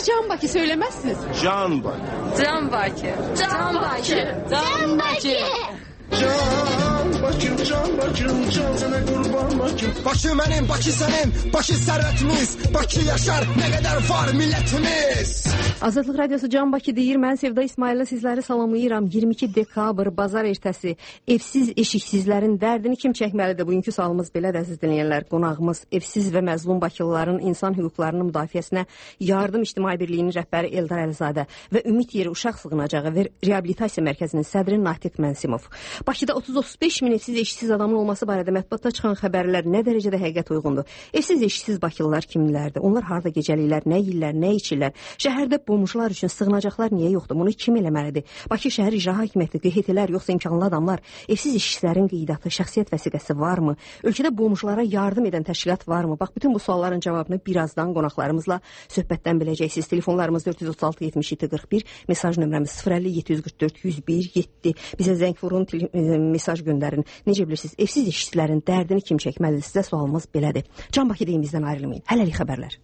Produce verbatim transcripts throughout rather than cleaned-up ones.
Can Bakı söylemezsiniz. Can Bakı. Can Bakı. Can Bakı. Can Bakı. Can Bakım, can Bakım, can sana kurban Bakım. Bakı benim, Bakı senin, Bakı servetimiz, Bakı yaşar, ne kadar var milletimiz. Azadlıq Radiosu Can Bakı deyir. Mən Sevda İsmail'la sizləri salamlayıram. iyirmi iki dekabr bazar ertəsi evsiz eşiksizlərin dərdini kim çəkməlidir? Bugünkü sualımız belədir əziz dinləyənlər. Qonağımız evsiz və məzlum bakılıların insan hüquqlarının müdafiəsinə Yardım İctimai Birliyinin rəhbəri Eldar Əlizadə və Ümid Yeri Uşaq Sığınacağı və Reabilitasiya Mərkəzinin sədri Natiq Mənsimov. Bakıda otuz otuz beş min evsiz eşiksiz adamın olması barədə mətbuatda çıxan xəbərlər nə dərəcədə həqiqət uyğundur? Evsiz eşiksiz bakılılar kimlərdir? Onlar harda gecəlirlər, nə yeyirlər, nə içirlər? Şəhərdə qonşular üçün sığınacaqlar niyə yoxdur? Bunu kim eləməlidir? Bakı şəhər icra hakimiyyəti, Q H T-lər yoxsa imkanlı adamlar? Evsiz eşiksizlərin qeydiyyatı, şəxsiyyət vəsiqəsi varmı? Ölkədə qonşulara yardım edən təşkilat varmı? Bax, bütün bu sualların cavabını birazdan qonaqlarımızla söhbətdən biləcəksiniz. Telefonlarımız dörd yüz otuz altı yetmiş yeddi qırx bir, mesaj nömrəmiz sıfır əlli yeddi yüz qırx dörd yüz bir yeddi. Bizə zəng vurun, mesaj göndərin. Necə bilirsiniz? Evsiz eşiksizlərin dərdini kim çəkməlidir? Sizə sualımız belədir. Can Bakı deyim, bizdən ayrılmayın. Hələlik xəbərlər.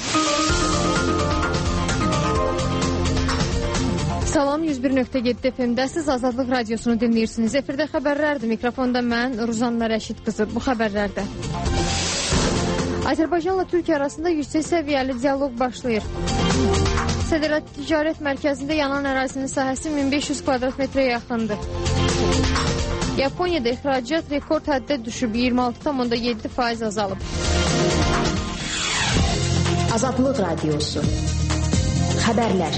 Salam, yüz bir nöqtə yeddi F M-də siz Azadlıq Radiosunu dinləyirsiniz. Efirdə xəbərlərdir. Mikrofonda mən Ruzanna Rəşid qızı. Bu xəbərlərdə Azərbaycanla Türkiyə arasında yüksək səviyyəli dialoq başlayır. Sədrət Ticarət Mərkəzində yanan ərazinin sahəsi min beş yüz kvadrat metrə yaxındır. Yaponiyada ixracat rekord həddə düşüb, iyirmi altı tam yeddi faiz azalıb. Azadlıq Radiosu xəbərlər.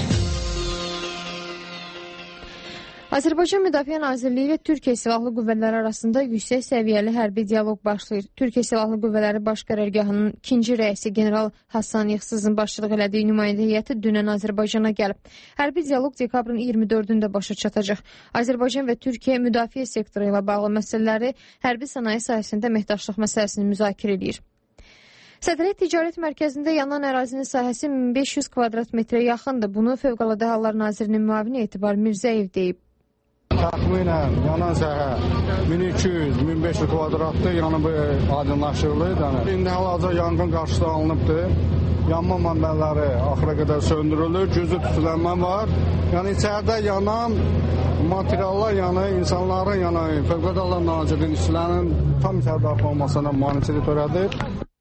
Azərbaycan Müdafiə Nazirliyi ilə Türkiyə Silahlı Qüvvələri arasında yüksək səviyyəli hərbi dialoq başlayır. Türkiyə Silahlı Qüvvələri Baş Qərargahının ikinci rəisi General Hasan Yıxsızın başçılıq elədiyi nümayəndə heyəti dünən Azərbaycana gəlib. Hərbi dialoq dekabrın iyirmi dördündə başa çatacaq. Azərbaycan və Türkiyə müdafiə sektoru ilə bağlı məsələləri, hərbi sənaye sahəsində əməkdaşlıq məsələsini müzakirə edir. Sədrət Ticarət Mərkəzində yanan ərazinin sahəsi min beş yüz kvadrat metrə yaxındır. Bunu Fövqəladə Hallar Nazirinin müavini Etibar Mirzəyev deyib. Təxminən yanan səhə min iki yüz min beş yüz kvadratdır, yəni bu aydınlaşdırılır. Yəni. İndi hal-hazırda yanğın qarşısı alınıbdır. Yanma mənbələri axıra qədər söndürülür, güclü tüstülənmə var. Yəni içəridə yanan materiallar, yəni insanların, yəni Fövqəladə Hallar Nazirinin işçilərinin tam içəridə olmasına maneçilik törədir.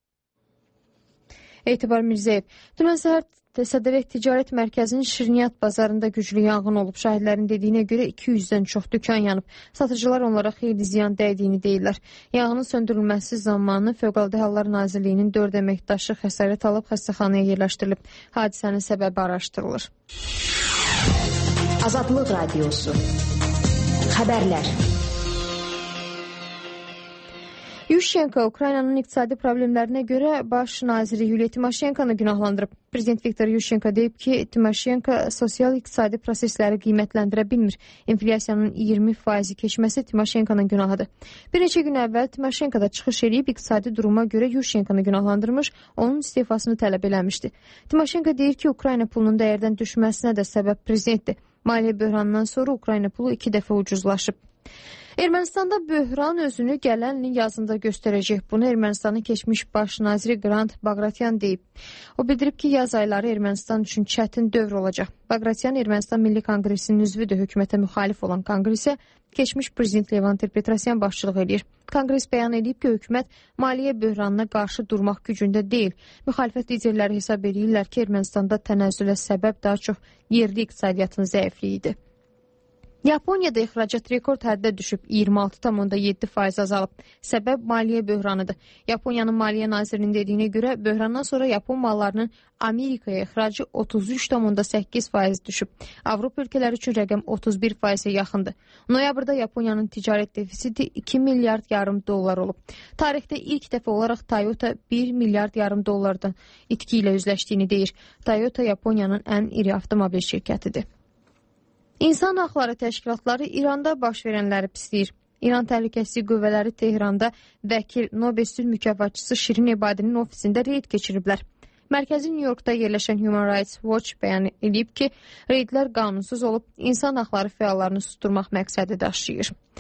Etibar Mirzəyev. Dünən səhər Sədrət Ticarət Mərkəzinin Şirniyyat bazarında güclü yanğın olub. Şahidlərin dediyinə görə iki yüzdən çox dükan yanıb. Satıcılar onlara xeyli ziyan dəydiyini deyirlər. Yanğının söndürülməsi zamanı Fövqəladə Hallar Nazirliyinin dörd əməkdaşı xəsarət alıb xəstəxanaya yerləşdirilib. Hadisənin səbəbi araşdırılır. Azadlıq Radiosu xəbərlər. Yushchenko Ukraynanın iqtisadi problemlərinə görə baş naziri Yuliya Timoşenkonı günahlandırıb. Prezident Viktor Yushchenko deyib ki, Timoşenko sosial-iqtisadi prosesləri qiymətləndirə bilmir. İnflyasiyanın iyirmi faizi keçməsi Timoşenkonun günahıdır. Bir neçə gün əvvəl Timoşenko da çıxış edib iqtisadi duruma görə Yushchenkonu günahlandırmış, onun istifasını tələb eləmişdi. Timoşenko deyir ki, Ukrayna pulunun dəyərdən düşməsinə də səbəb prezidentdir. Maliyyə böhranından sonra Ukrayna pulu iki dəfə ucuzlaşıb. Ermənistanda böhran özünü gələn ilin yazında göstərəcək. Bunu Ermənistanın keçmiş baş naziri Grant Bagratyan deyib. O bildirib ki, yaz ayları Ermənistan üçün çətin dövr olacaq. Bagratyan Ermənistan Milli Konqresinin üzvüdür, hökumətə müxalif olan konqresə keçmiş prezident Levon Ter-Petrosyan başçılıq edir. Konqres bəyan edib ki, hökumət maliyyə böhranına qarşı durmaq gücündə deyil. Müxalifət liderləri hesab edirlər ki, Ermənistanda tənəzzülə səbəb daha çox yerli iqtisadiyyatın zəifliyidir. Yaponiyada ixracat rekord həddə düşüb, iyirmi altı tam yeddi faiz azalıb. Səbəb maliyyə böhranıdır. Yaponiyanın maliyyə nazirinin dediyinə görə böhrandan sonra Yapon mallarının Amerikaya ixracı otuz üç tam səkkiz faiz düşüb. Avropa ölkələri üçün rəqəm otuz bir faizə yaxındır. Noyabrda Yaponiyanın ticarət defisiti iki milyard yarım dollar olub. Tarixdə ilk dəfə olaraq Toyota bir milyard yarım dollardan itki ilə üzləşdiyini deyir. Toyota Yaponiyanın ən iri avtomobil şirkətidir. İnsan haqları təşkilatları İranda baş verənləri pisləyir. İran Təhlükəsizlik Qüvvələri Tehranda vəkil Nobel sülh mükafatçısı Şirin Ebadinin ofisində reyd keçiriblər. Mərkəzi New Yorkda yerləşən Human Rights Watch bəyan edib ki, reydlər qanunsuz olub, insan haqları fəallarını susturmaq məqsədi daşıyır.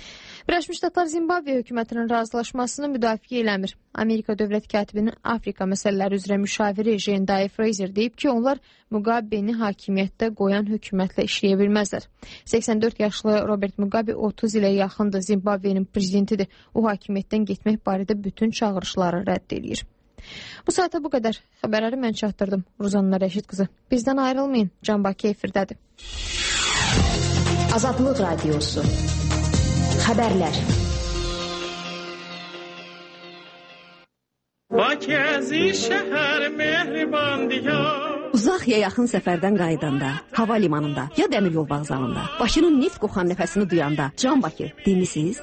Birləşmiş Ştatlar Zimbabve hökumətinin razılaşmasını müdafiə eləmir. Amerika dövlət katibinin Afrika məsələləri üzrə müşaviri Jendai Fraser deyib ki, onlar Mugabe'ni hakimiyyətdə qoyan hökumətlə işləyə bilməzlər. səksən dörd yaşlı Robert Mugabe otuz ilə yaxındır Zimbabve'nin prezidentidir. O hakimiyyətdən getmək barədə bütün çağırışları rədd edir. Bu saata bu qədər. Xəbərləri mən çatdırdım. Ruzanna Rəşid qızı. Bizdən ayrılmayın. Can Bakı efirdədir. Azadlıq Radiosu. Xəbərlər. Bakızi şəhər mehriban diyar. Uzaq ya yaxın səfərdən qayıdanda, hava limanında ya dəmir yol vağzalında, Bakının neft qoxan nəfəsini duyanda, Can Bakı demisiniz?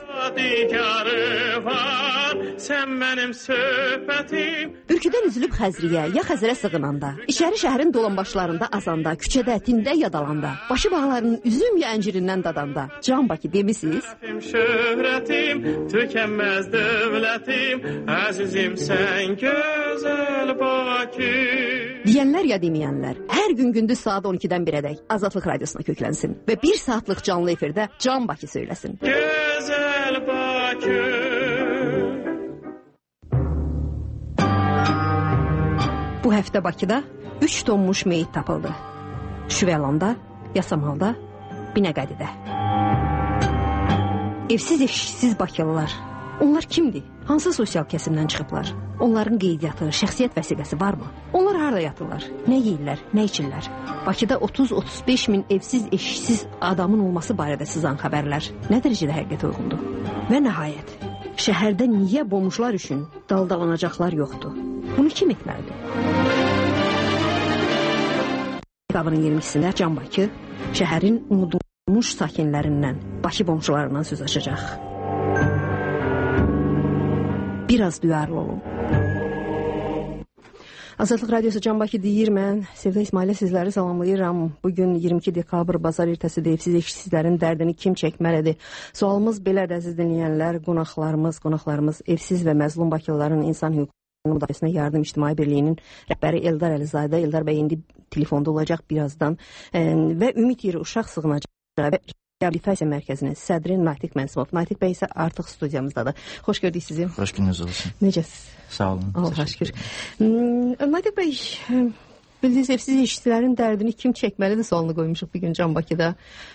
Sən mənim söhbətim. Ürküdən üzülüb Xəzriyə ya Xəzərə sığınanda, içəri şəhərin dolanbaşlarında azanda, küçədə, tində yadalanda, başı bağlarının üzüm ya əncirindən dadanda, Can Bakı demisiniz? Şöhrətim, tükənməz dövlətim, əzizim sən gözəl Bakı. Deyənlər ya deməyənlər, hər gün gündüz saat on ikidən birədək Azadlıq Radiosuna köklənsin və bir saatlıq canlı efirdə Can Bakı söyləsin. Gözəl Bakı. Bu həftə Bakıda üç tonmuş meyit tapıldı. Şüvəlanda, Yasamalda, Binəqədidə. Evsiz eşiksiz Bakılılar. Onlar kimdir? Hansı sosial kəsimdən çıxıblar? Onların qeydiyyatı, şəxsiyyət vəsiqəsi varmı? Onlar harada yatırlar? Nə yeyirlər, nə içirlər? Bakıda otuz otuz beş min evsiz eşiksiz adamın olması barədə sızan xəbərlər nə dərəcədə həqiqətə uyğundur? Və nəhayət, şəhərdə niyə bomjlar üçün daldalanacaqlar yoxdur? Bunu kim etməlidir? Dekabrın iyirmi ikisində Can Bakı şəhərin unudulmuş sakinlərindən, Bakı bomjlarından söz açacaq. Biraz duyarlı olun. Azadlıq Radiosu Can Bakı deyir, mən Sevda İsmailə sizləri salamlayıram. Bugün iyirmi iki dekabr bazar ertəsidir. Evsiz eşitsizlərin dərdini kim çəkməlidir? Sualımız belədir, əziz dinləyənlər, qonaqlarımız, qonaqlarımız evsiz və məzlum Bakılıların insan hüquqlarının müdafiəsinə yardım İctimai Birliyinin rəhbəri Eldar Əlizadə. Eldar bəy indi telefonda olacaq birazdan və Ümid Yeri Uşaq Sığınacaq Reabilitasiya Mərkəzinin sədri Natiq Mənsumov. Natiq bəy isə artıq studiyamızdadır. Xoş gördük sizi. Xoş gününüz olsun. Necəsiz? Sağ olun. Allah şükür. Natiq bəy, bildiniz, evsiz işçilərin dərdini kim çəkməlidir sualını qoymuşuq bugün Can Bakıda.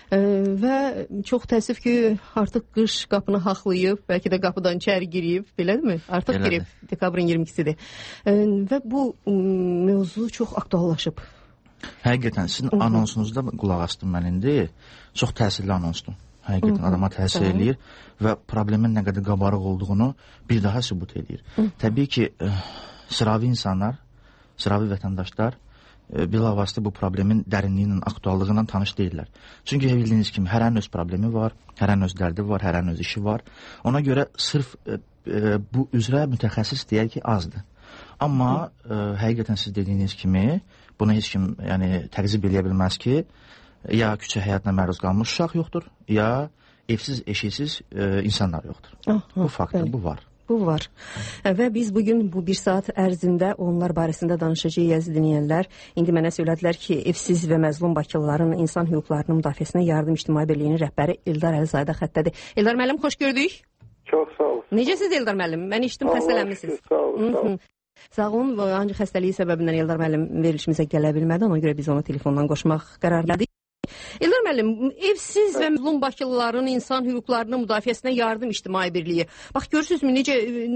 Və çox təəssüf ki, artıq qış qapını haqlayıb, bəlkə də qapıdan içəri girib, belədirmi? Artıq Belədir. girib, dekabrın iyirmi ikisidir. Və bu mövzu çox aktuallaşıb. Həqiqətən, sizin Hı-hı. anonsunuzda qulaq astım mən indi. Çox təsirli anonsdur. Həqiqətən Hı-hı. adama təsir Hı-hı. eləyir və problemin nə qədər qabarıq olduğunu bir daha sübut eləyir. Hı-hı. Təbii ki, ə, sıravi insanlar, sıravi vətəndaşlar ə, bilavasitə bu problemin dərinliyi ilə, aktuallığı ilə tanış deyirlər. Çünki bildiyiniz kimi, hərənin öz problemi var, hərənin öz dərdi var, hərənin öz işi var. Ona görə sırf ə, ə, bu üzrə mütəxəssis deyər ki, azdır. Amma ə, həqiqətən siz dediyiniz kimi, buna heç kim yəni, təqzib eləyə bilməz ki, ya küçə həyatına məruz qalmış uşaq yoxdur, ya evsiz, eşiksiz e, insanlar yoxdur. Aha, bu faktdır, bəli. bu var. Bu var. Və biz bugün bu bir saat ərzində onlar barəsində danışacağıq, əziz dinləyənlər. İndi mənə söylədilər ki, evsiz və məzlum Bakılıların insan hüquqlarının müdafiəsinə yardım İctimai Birliyinin rəhbəri Eldar Əlizadə xəttədir. Eldar müəllim, xoş gördük. Çox sağ olun. Necəsiz Eldar müəllim? Mən eşitdim, xəstələnmisiniz. Sağ olun, sağ olun. Sağ olun, ancaq xəstəliyi səbəbindən Eldar müəllim verilişimizə gələ bilmədi, ona görə biz onu telefondan qoşmaq qərarladık. Eldar müəllim, evsiz və məzlum Bakılıların insan hüquqlarının müdafiəsinə yardım İctimai Birliyi. Bax, görürsünüzmü, necə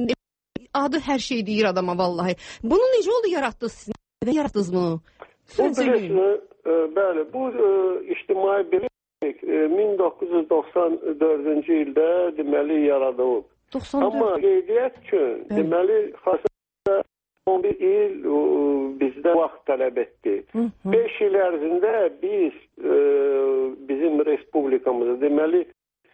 adı hər şey deyir adama vallahi. Bunu necə oldu yaratdınız siz? Və yaratdınız bunu? Bu bilirsiniz, bəli, bu İctimai Birlik min doqquz yüz doxsan dördüncü ildə deməli yaradılıb. Amma qeydiyyat üçün deməli xassədə on bir il bizdə vaxt tələb etdi. beş il ərzində biz e, bizim respublikamızı deməli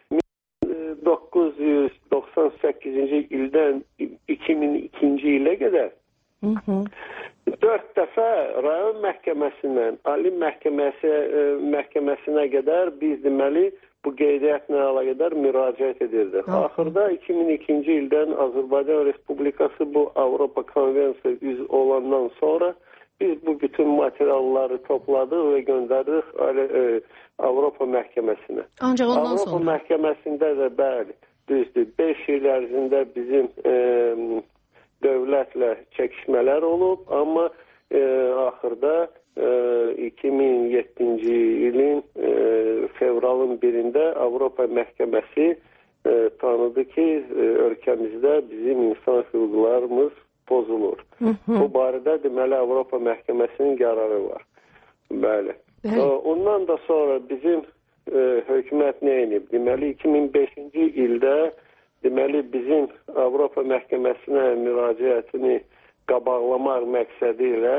min doqquz yüz doxsan səkkizinci ildən iki min ikinci ilə qədər Hı -hı. dörd dəfə rayon məhkəməsindən Ali məhkəməsi e, məhkəməsinə qədər biz deməli bu qeydiyyatla əlaqədar müraciət edirdik. Hı -hı. Axırda iki min ikinci ildən Azərbaycan Respublikası bu Avropa Konvensiyası üzv olandan sonra biz bu bütün materialları topladıq və göndərdik e, Avropa məhkəməsinə. Ancaq ondan Avropa sonra məhkəməsində də bəli. düzdür, beş il ərzində bizim e, dövlətlə çəkişmələr olub, amma e, axırda e, iki min yeddinci ilin e, fevralın birində Avropa Məhkəməsi e, tanıdı ki, e, ölkəmizdə bizim insan hüquqlarımız pozulur. Hı -hı. Bu barədə deməli Avropa Məhkəməsinin qərarı var. Bəli. Bəli. Ondan da sonra bizim e, hökumət nə edib? Deməli iki min beşinci ildə deməli bizim Avropa Məhkəməsinə müraciətini qabaqlamaq məqsədi ilə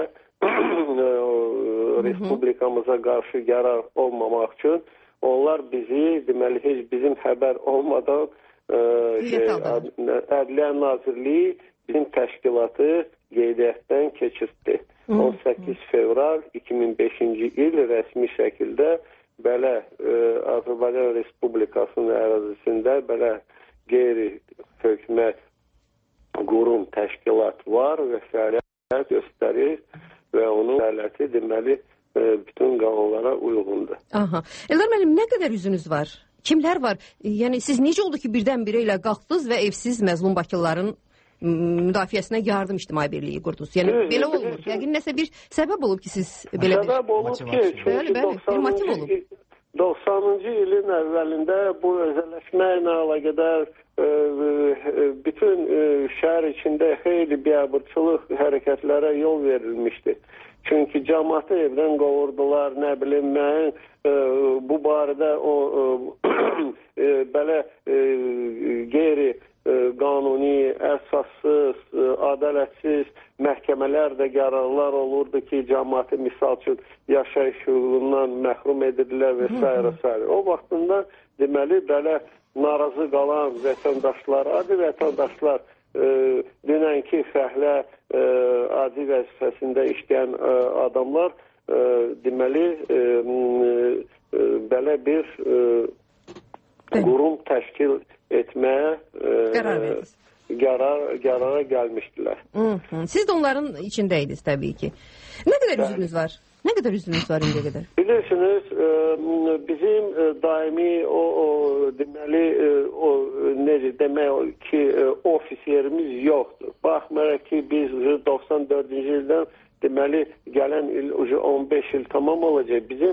respublikamıza qarşı qərar olmamaq üçün onlar bizi deməli heç bizim xəbər olmadan e, şey, Ədliyyə Nazirliyi bizim təşkilatı qeydiyyatdan keçirtdi. on səkkiz fevral iki min beşinci il rəsmi şəkildə belə e, Azərbaycan Respublikasının ərazisində belə qeyri-hökumət qurum təşkilat var və fəaliyyət göstərir və onun fəaliyyəti deməli e, bütün qanunlara uyğundur. Aha. Eldar müəllim, nə qədər üzünüz var? Kimlər var? Yəni siz necə oldu ki, birdən-birə ilə qalxdınız və evsiz məzlum bakılıların müdafiəsinə yardım ictimai birliyi qurdunuz? Yəni evet, belə olmur. Yəqin nəsə bir səbəb olub ki, siz belə bir... Səbəb olub ki, çünki doxsanıncı ilin əvvəlində bu özəlləşmə ilə əlaqədar e, e, bütün e, şəhər içində xeyli biabırçılıq hərəkətlərə yol verilmişdi. Çünki cəmaatı evdən qovurdular, nə bilim mən e, bu barədə o e, belə e, qeyri e, qanuni, əsassız, e, ədalətsiz məhkəmələrdə qərarlar olurdu ki, cəmaatı misal üçün yaşayış hüququndan məhrum edirlər və s. s. O vaxtında deməli belə narazı qalan vətəndaşlar, adi vətəndaşlar e, dünənki fəhlə e, adi vəzifəsində işləyən e, adamlar e, deməli e, e, belə bir e, qurum təşkil etməyə e, qərar verdiniz. Qərar, qərara gəlmişdilər. Hı -hı. Siz də onların içindəydiniz təbii ki. Nə qədər üzünüz var? Nə qədər üzünüz var indiyə qədər? Bilirsiniz, e, bizim e, daimi o, o deməli e, o necə demək ki, e, ofis yerimiz yoxdur. Baxmayaraq ki, biz doxsan dördüncü ildən deməli gələn il on beş il tamam olacaq. Bizim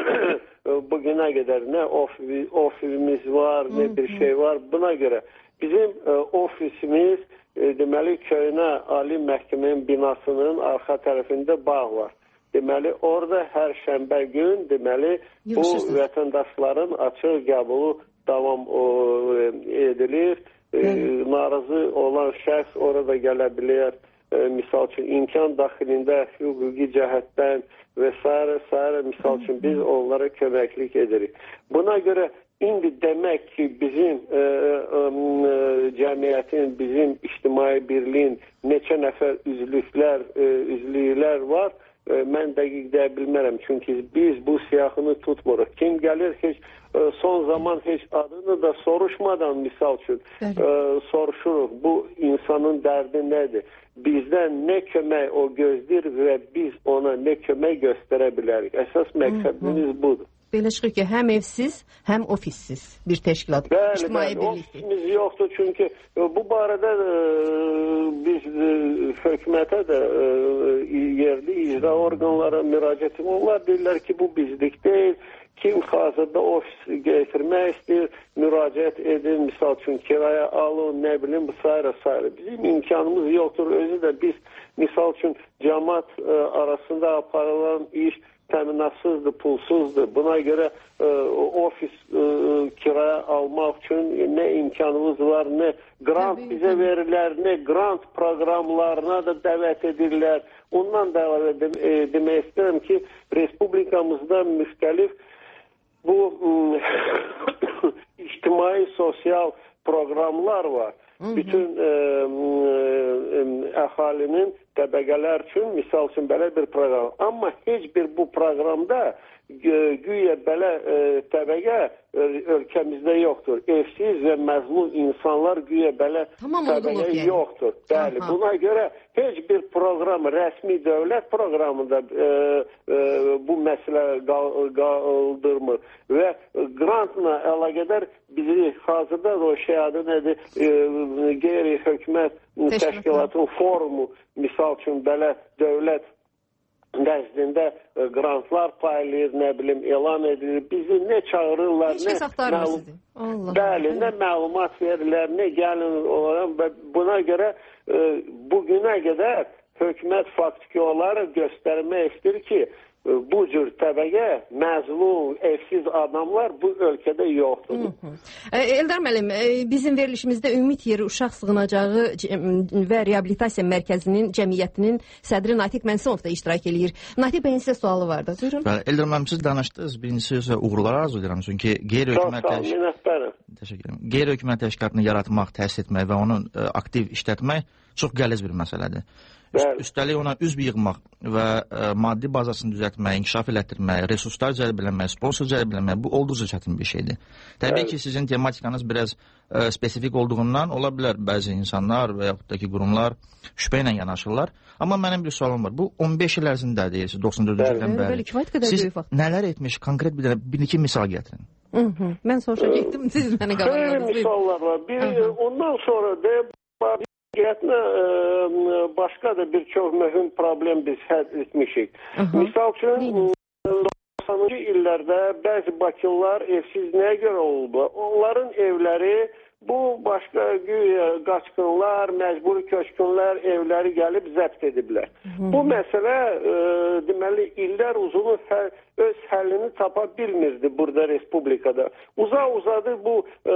bugünə qədər nə ofis, ofisimiz var, nə bir şey var. Buna görə bizim e, ofisimiz e, deməli Köynə Ali Məhkəmənin binasının arxa tərəfində bağ var. Deməli orada hər şənbə gün deməli bu vətəndaşların açıq qəbulu davam o, edilir. E, narazı olan şəxs orada gələ bilər. E, misal üçün imkan daxilində hüquqi cəhətdən və s. s. misal üçün biz onlara köməklik edirik. Buna görə İndi demək ki, bizim e, e, cəmiyyətin, bizim ictimai birliyin neçə nəfər üzvlüklər, e, üzvlüklər var, e, mən dəqiq deyə bilmərəm. Çünki biz bu siyahını tutmuruq. Kim gəlir, heç e, son zaman heç adını da soruşmadan misal üçün e, soruşuruq. Bu insanın dərdi nədir? Bizdən nə kömək o gözləyir və biz ona nə kömək göstərə bilərik. Əsas məqsədimiz budur. Belə çıxır ki, həm evsiz, həm ofisiz bir təşkilat. Bəli, bəli, ofisimiz yoxdur. Çünki bu barədə e, biz e, hökumətə də e, yerli icra orqanlara müraciətim. Onlar deyirlər ki, bu bizlik deyil. Kim hazırda ofis gətirmək istəyir, müraciət edin, misal üçün kiraya alın, nə bilim, bu sayra sayra. Bizim imkanımız yoxdur. Özü də biz, misal üçün, cəmaat e, arasında aparılan iş təminatsızdır, pulsuzdur. Buna görə e, ofis e, kiraya almaq üçün nə imkanımız var, nə grant bizə verirlər, nə grant proqramlarına da dəvət edirlər. Ondan da əlavə e, demək istəyirəm ki, respublikamızda müxtəlif bu ictimai sosial proqramlar var. Bütün e, e, əhalinin təbəqələr üçün, misal üçün belə bir proqram. Amma heç bir bu proqramda güya belə e, təbəqə e, ölkəmizdə yoxdur. Evsiz və məzlum insanlar güya belə tamam təbəqə yəni. yoxdur. Bəli, Aha. buna görə heç bir proqram, rəsmi dövlət proqramında e, e, bu məsələ qaldırmır. Və grantla əlaqədar bizi hazırda da o şey adı nədir? E, qeyri-hökumət təşkilatın forumu, misal üçün belə dövlət nəzdində grantlar paylayır, nə bilim, elan edilir. Bizi nə çağırırlar, Heç nə, məlum... bəli, nə məlumat verirlər, nə gəlin olan. Buna görə e, bugünə qədər hökumət faktiki olaraq göstərmək istəyir ki, bu cür təbəqə, məzlum, evsiz adamlar bu ölkədə yoxdur. Hı -hı. Eldar müəllim, bizim verilişimizdə Ümid Yeri Uşaq Sığınacağı və Reabilitasiya Mərkəzinin cəmiyyətinin sədri Natiq Mənsimov da iştirak eləyir. Natiq bəyin sizə sualı vardı. Buyurun. Bəli, Eldar müəllim, siz danışdınız. Birincisi sizə uğurlar arzu edirəm. Çünki qeyri-hökumət təşkilatını qeyri-hökumət təşkilatını yaratmaq, təsis etmək və onu aktiv işlətmək çox qəliz bir məsələdir. Üst, üstəlik ona üzv yığmaq və ə, maddi bazasını düzəltmək, inkişaf elətdirmək, resurslar cəlb eləmək, sponsor cəlb eləmək, bu olduqca çətin bir şeydir. Təbii ki, sizin tematikanız biraz ə, spesifik olduğundan ola bilər bəzi insanlar və yaxud da ki, qurumlar şübhə ilə yanaşırlar. Amma mənim bir sualım var. Bu on beş il ərzində deyirsiniz, doxsan dördüncü ildən bəri. Siz nələr etmiş, konkret bir, bir iki misal gətirin. Hı -hı. Mən soruşa getdim, siz məni qabaqladınız. Xeyli misallar var. Bir, ondan sonra da Həqiqətlə başqa da bir çox mühüm problem biz həll etmişik. Aha. Misal üçün doxsanıncı illərdə bəzi bakılılar evsiz nəyə görə oldu? Onların evləri bu başqa güya qaçqınlar, məcburi köçkünlər evləri gəlib zəbt ediblər. Hı. Bu məsələ e, deməli illər uzunu hə, öz həllini tapa bilmirdi burada respublikada. Uza-uzadı bu e,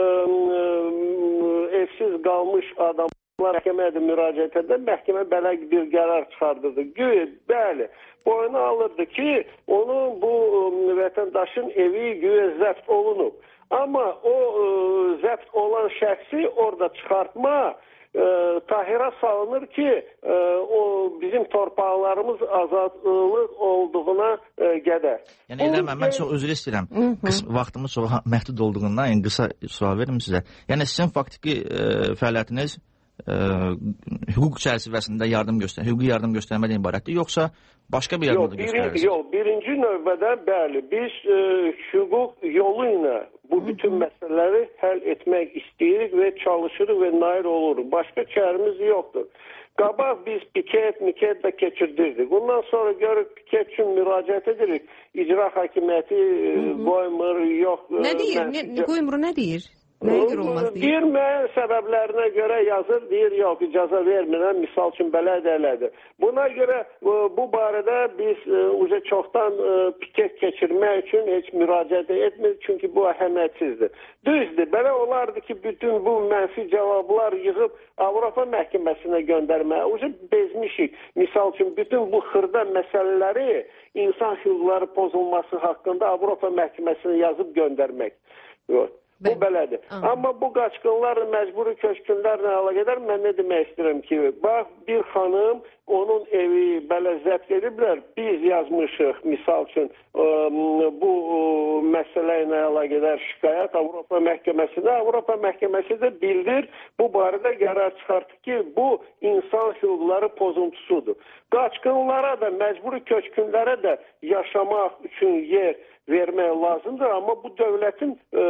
e, evsiz qalmış adam məhkəmədə müraciət edən məhkəmə belə bir qərar çıxardırdı. Güya, bəli, boyuna alırdı ki, onun bu vətəndaşın evi güya zəbt olunub. Amma o e, zəbt olan şəxsi orada çıxartma e, tahirə salınır ki, e, o bizim torpaqlarımız azadlıq olduğuna e, qədər. Yəni, Eldar müəllim, mən çox özür istəyirəm. Vaxtımız çox məhdud olduğundan yəni, qısa sual verim sizə. Yəni, sizin faktiki e, fəaliyyətiniz Ə, hüquq çərçivəsində yardım göstər, hüquqi yardım göstərmədən ibarətdir, yoxsa başqa bir yardım göstərirsiniz? Yox, birinci növbədə bəli, biz ə, hüquq yolu ilə bu bütün məsələləri həll etmək istəyirik və çalışırıq və nail oluruq. Başqa çaremiz yoxdur. Qabaq biz piket, miket də keçirdirdik. Ondan sonra görürük piket üçün müraciət edirik. İcra hakimiyyəti qoymur, yox. Nə deyir? Nə, qoymur, nə deyir? Nəyə görə olmaz deyir? Deyir, mən səbəblərinə görə yazır, deyir, yox, icazə vermirəm, misal üçün belə də elədir. Buna görə bu barədə biz uca çoxdan piket keçirmək üçün heç müraciət etmir, çünki bu əhəmiyyətsizdir. Düzdür, belə olardı ki, bütün bu mənfi cavablar yığıb Avropa məhkəməsinə göndərmək, uca bezmişik. Misal üçün, bütün bu xırda məsələləri insan hüquqları pozulması haqqında Avropa məhkəməsinə yazıb göndərmək. Yox. Bu belədir. Aha. Amma bu qaçqınlar, məcburi köçkünlərlə əlaqədar mən nə demək istəyirəm ki, bax, bir xanım, onun evi belə zəbt ediblər, biz yazmışıq, misal üçün, ə, bu ə, məsələ ilə əlaqədar şikayət Avropa məhkəməsinə, Avropa məhkəməsi də bildir, bu barədə qərar çıxartdı ki, bu insan hüquqları pozuntusudur. Qaçqınlara da, məcburi köçkünlərə də yaşamaq üçün yer vermək lazımdır, amma bu dövlətin e,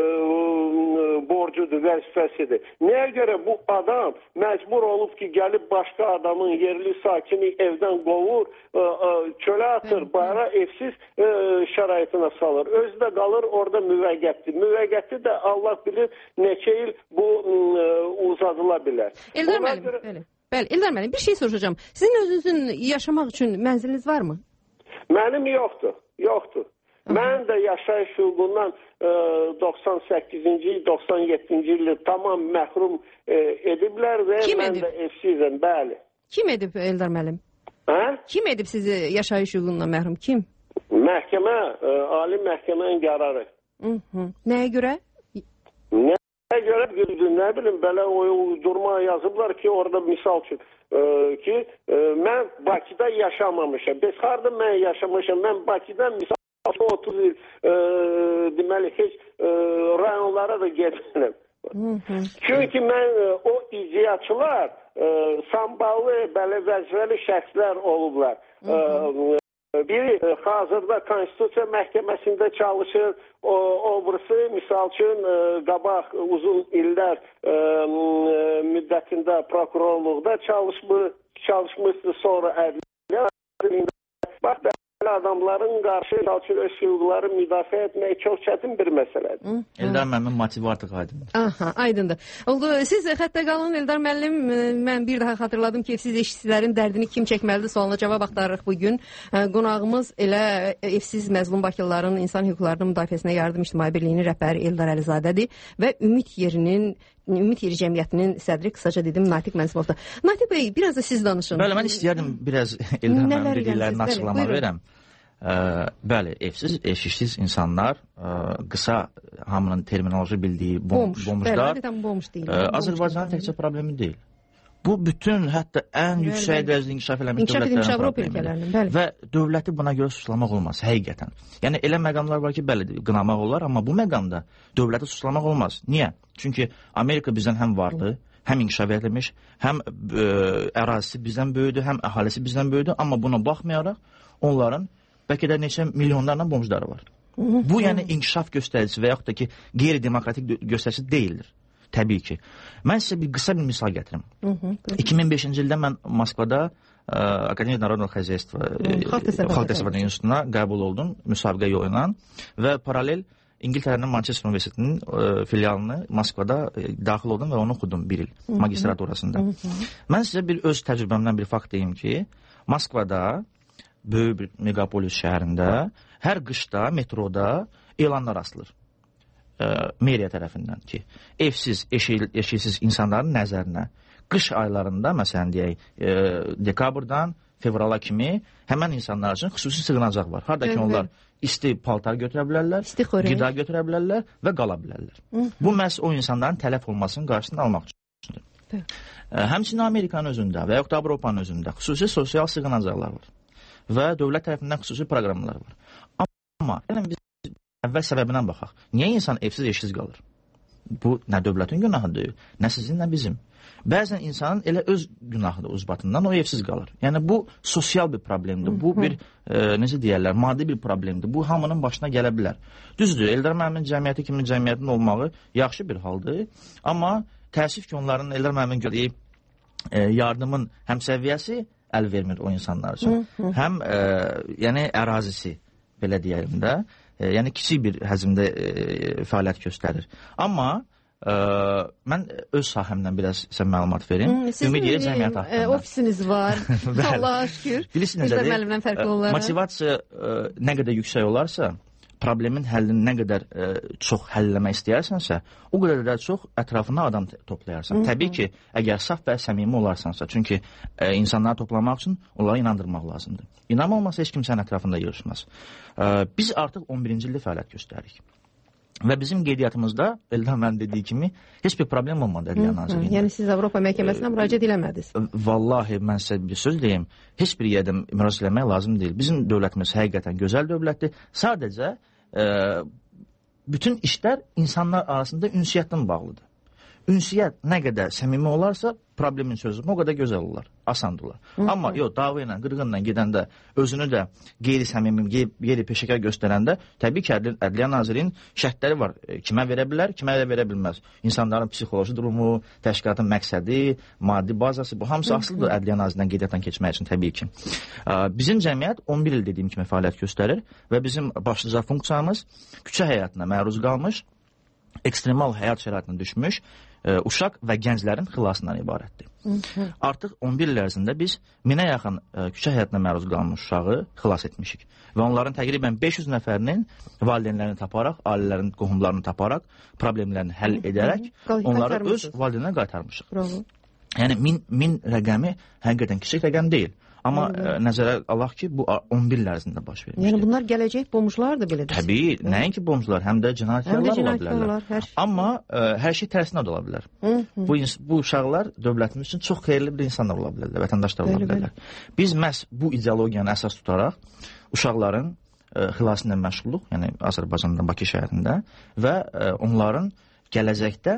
borcudur, vəzifəsidir. Nəyə görə bu adam məcbur olub ki, gəlib başqa adamın yerli sakini evdən qovur, e, e, çölə atır, bayra evsiz e, şəraitinə salır. Özü də qalır orada müvəqqətdir. Müvəqqəti də Allah bilir neçə il bu e, uzadıla bilər. Eldar müəllim, görə... bəli. Bəli, Eldar müəllim, bir şey soruşacağım. Sizin özünüzün yaşamaq üçün mənziliniz varmı? Mənim yoxdur, yoxdur. Aha. Mən də yaşayış hüququndan e, doxsan səkkizinci, doxsan yeddinci ildə tamam məhrum e, ediblər və Kim mən edib? də evsizəm, bəli. Kim edib Eldar müəllim? Hə? Kim edib sizi yaşayış hüququndan məhrum? Kim? Məhkəmə, e, ali məhkəmənin qərarı. Hı -hı. Nəyə görə? Nəyə görə, nə bilim, belə uydurma yazıblar ki, orada misal üçün e, ki e, mən Bakıda yaşamamışam. Biz harda mən yaşamışam? Mən Bakıdan misal otuz il e, deməli heç e, rayonlara da getmirəm. Çünki mən e, o icraçılar e, samballı, belə vəzifəli şəxslər olublar. E, biri e, hazırda Konstitusiya Məhkəməsində çalışır, o, obrisi misal üçün e, qabaq uzun illər e, müddətində prokurorluqda çalışmış, çalışmışdı, sonra ədliyyə. Bax, adamların qarşı öz hüquqları müdafiə etmək çox çətin bir məsələdir. Eldar müəllim motivi artıq aydındır. Aha, aydındır. Oldu. Siz xəttə qalın Eldar müəllim. Mən bir daha xatırladım ki, evsiz eşsizlərin dərdini kim çəkməlidir sualına cavab axtarırıq bugün. Qonağımız elə evsiz məzlum bakılıların insan hüquqlarının müdafiəsinə yardım ictimai birliyinin rəhbəri Eldar Əlizadədir və Ümid Yerinin Ümid Yeri Cəmiyyətinin sədri, qısaca dedim, Natiq Mənsimovdur. Natiq bəy, biraz da siz danışın. Bəli, mən istəyərdim biraz Eldar müəllim dediklərini açıqlama verəm. Ə, bəli, evsiz, eşiksiz insanlar, ə, qısa hamının terminoloji bildiyi bom, bomş, bomuşlar, bəli, bomş deyil, ə, Azərbaycanın təkcə problemi deyil. Bu bütün hətta ən yüksək dərəcədə inkişaf eləmiş dövlətlərin problemidir. Və dövləti buna görə suçlamaq olmaz, həqiqətən. Yəni elə məqamlar var ki, bəli, qınamaq olar, amma bu məqamda dövləti suçlamaq olmaz. Niyə? Çünki Amerika bizdən həm varlı, həm inkişaf edilmiş, həm ə, ərazisi bizdən böyüdür, həm əhalisi bizdən böyüdür, amma buna baxmayaraq onların bəlkə də neçə milyonlarla bomjları var. Bu, yəni inkişaf göstəricisi və yaxud da ki, qeyri-demokratik göstəricisi deyildir. Təbii ki. Mən sizə bir qısa bir misal gətirim. iki min beşinci ildə mən Moskvada ə, Akademiya Narodного Xəzəystva Xalq Təsərrüfatı İnstitutuna qəbul oldum, müsabiqə yolu ilə və paralel İngiltərənin Manchester Universitetinin ə, filialını Moskvada ə, daxil oldum və onu oxudum bir il magistraturasında. Mən sizə bir öz təcrübəmdən bir fakt deyim ki, Moskvada, böyük bir megapolis şəhərində hər qışda metroda elanlar asılır. Meriya tərəfindən ki, evsiz, eşiksiz insanların nəzərinə qış aylarında, məsələn deyək, e, dekabrdan fevrala kimi həmən insanlar üçün xüsusi sığınacaq var. Harada ki, onlar isti paltar götürə bilərlər, qida götürə bilərlər və qala bilərlər. Hı -hı. Bu məhz o insanların tələf olmasının qarşısını almaq üçündür. E, həmçinin Amerikanın özündə və yaxud da Avropanın özündə xüsusi sosial sığınacaqlar var və dövlət tərəfindən xüsusi proqramlar var. Amma yəni biz əvvəl səbəbindən baxaq. Niyə insan evsiz, eşsiz qalır? Bu, nə dövlətin günahıdır, nə sizin, nə bizim. Bəzən insanın elə öz günahıdır uzbatından, o evsiz qalır. Yəni, bu sosial bir problemdir. Bu bir, e, necə deyərlər, maddi bir problemdir. Bu, hamının başına gələ bilər. Düzdür, Eldar müəllimin cəmiyyəti kimi cəmiyyətin olmağı yaxşı bir haldır. Amma təəssüf ki, onların Eldar müəllimin gördüyü e, yardımın həm səviyyəsi əl vermir o insanlar üçün. Həm, e, yəni, ərazisi, belə deyəlim də. E, yəni kiçik bir həzmdə e, fəaliyyət göstərir. Amma e, mən öz sahəmdən biraz sizə məlumat verim. Ümid Yeri Cəmiyyəti haqqında. Ofisiniz var. Allaha şükür. Bilirsiniz necədir? Motivasiya e, nə qədər yüksək olarsa, problemin həllini nə qədər e, çox həlləmək istəyirsənsə, o qədər də çox ətrafına adam toplayarsan. Hı -hı. Təbii ki, əgər saf və səmimi olarsansa, çünki e, insanları toplamaq üçün onları inandırmaq lazımdır. İnam olmasa heç kim sənin ətrafında yığışmaz. E, biz artıq on birinci ildə fəaliyyət göstəririk. Və bizim qeydiyyatımızda, Eldar müəllim dediyi kimi, heç bir problem olmadı Ədliyyə Nazirliyində. Yəni siz Avropa məhkəməsinə müraciət eləmədiniz? Vallahi, mən sizə bir söz deyim, heç bir yerdə müraciət eləmək lazım deyil. Bizim dövlətimiz həqiqətən gözəl dövlətdir. Sadəcə e, bütün işlər insanlar arasında ünsiyyətlə bağlıdır. Ünsiyyət nə qədər səmimi olarsa, problemin sözü o qədər gözəl olar, asandırlar. Amma yox, dava ilə, qırğınla gedəndə, özünü də qeyri-səmimi, qeyri-peşəkar göstərəndə, təbii ki, Ədliyyə Nazirinin şərtləri var. Kimə verə bilər, kimə verə bilməz. İnsanların psixoloji durumu, təşkilatın məqsədi, maddi bazası, bu hamısı asılıdır Ədliyyə Nazirindən qeydiyyatdan keçmək üçün, təbii ki. Bizim cəmiyyət on bir il dediyim kimi fəaliyyət göstərir və bizim başlıca funksiyamız küçə həyatına məruz qalmış, ekstremal həyat şəraitinə düşmüş, ə, uşaq və gənclərin xilasından ibarətdir. Hı -hı. Artıq on bir il ərzində biz minə yaxın ə, küçə həyatına məruz qalmış uşağı xilas etmişik. Və onların təqribən beş yüz nəfərinin valideynlərini taparaq, ailələrin qohumlarını taparaq, problemlərini həll edərək, Hı -hı. onları öz valideynlərinə qaytarmışıq. Bravo. Yəni min, min rəqəmi həqiqətən kiçik rəqəm deyil. Amma ə, nəzərə alaq ki, bu on bir il ərzində baş vermişdir. Yəni bunlar gələcək bombuçlar da belə desin. Təbii, nəinki bombuçlar, həm də cinayətkarlar ola bilərlər. Hər şey. Amma ə, hər şey tərsinə də ola bilər. Hı -hı. Bu, bu uşaqlar dövlətimiz üçün çox xeyirli bir insanlar ola bilərlər, vətəndaşlar ola bilərlər. Biz məhz bu ideologiyanı əsas tutaraq uşaqların ə, xilası ilə məşğulluq, yəni Azərbaycanda, Bakı şəhərində və ə, onların gələcəkdə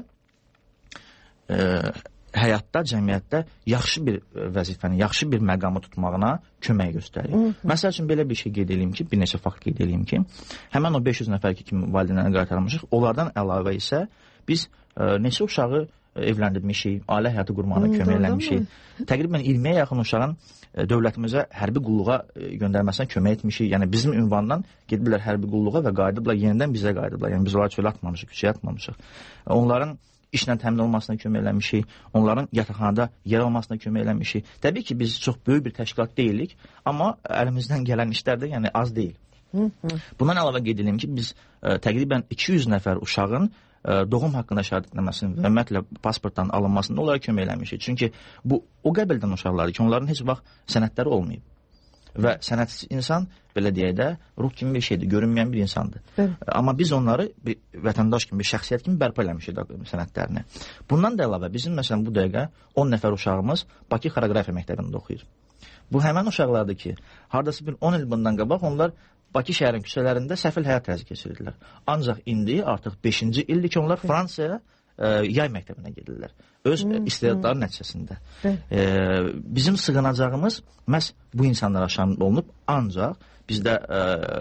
ə, həyatda, cəmiyyətdə yaxşı bir vəzifəni, yaxşı bir məqamı tutmağına kömək göstərir. Məsəl üçün belə bir şey qeyd edeyim ki, bir neçə fakt qeyd edeyim ki, həmən o beş yüz nəfər ki, kimi valideynlərə qaytarmışıq, onlardan əlavə isə biz ə, neçə uşağı evləndirmişik, ailə həyatı qurmağına hmm, kömək eləmişik. Təqribən iyirmiyə yaxın uşağın ə, dövlətimizə hərbi qulluğa ə, göndərməsinə kömək etmişik. Yəni bizim ünvandan gediblər hərbi qulluğa və qayıdıblar, yenidən bizə qayıdıblar. Yəni biz onları çölə atmamışıq, küçəyə atmamışıq. Onların işlə təmin olmasına kömək eləmişik, onların yataqxanada yer almasına kömək eləmişik. Təbii ki, biz çox böyük bir təşkilat deyilik, amma əlimizdən gələn işlər də yəni az deyil. Hı -hı. Bundan əlavə qeyd edelim ki, biz ə, təqribən iki yüz nəfər uşağın ə, doğum haqqında şəhadətnaməsinin və ümumiyyətlə pasportdan alınmasında onlara kömək eləmişik. Çünki bu o qəbildən uşaqlardır ki, onların heç vaxt sənədləri olmayıb. Və sənədsiz insan, belə deyək də, ruh kimi bir şeydir, görünməyən bir insandır. Hı. Amma biz onları bir vətəndaş kimi, bir şəxsiyyət kimi bərpa eləmişik sənədlərini. Bundan da əlavə bizim, məsələn, bu dəqiqə on nəfər uşağımız Bakı Xoreografiya məktəbində oxuyur. Bu həmən uşaqlardır ki, hardası bir on il bundan qabaq onlar Bakı şəhərin küçələrində səfil həyat tərzi keçirirdilər. Ancaq indi artıq beşinci ildir ki, onlar Fransaya ə, yay məktəbinə gedirlər. Öz hmm, istedadları hmm. nəticəsində. E, bizim sığınacağımız məhz bu insanlara şamil olunub, ancaq bizdə e,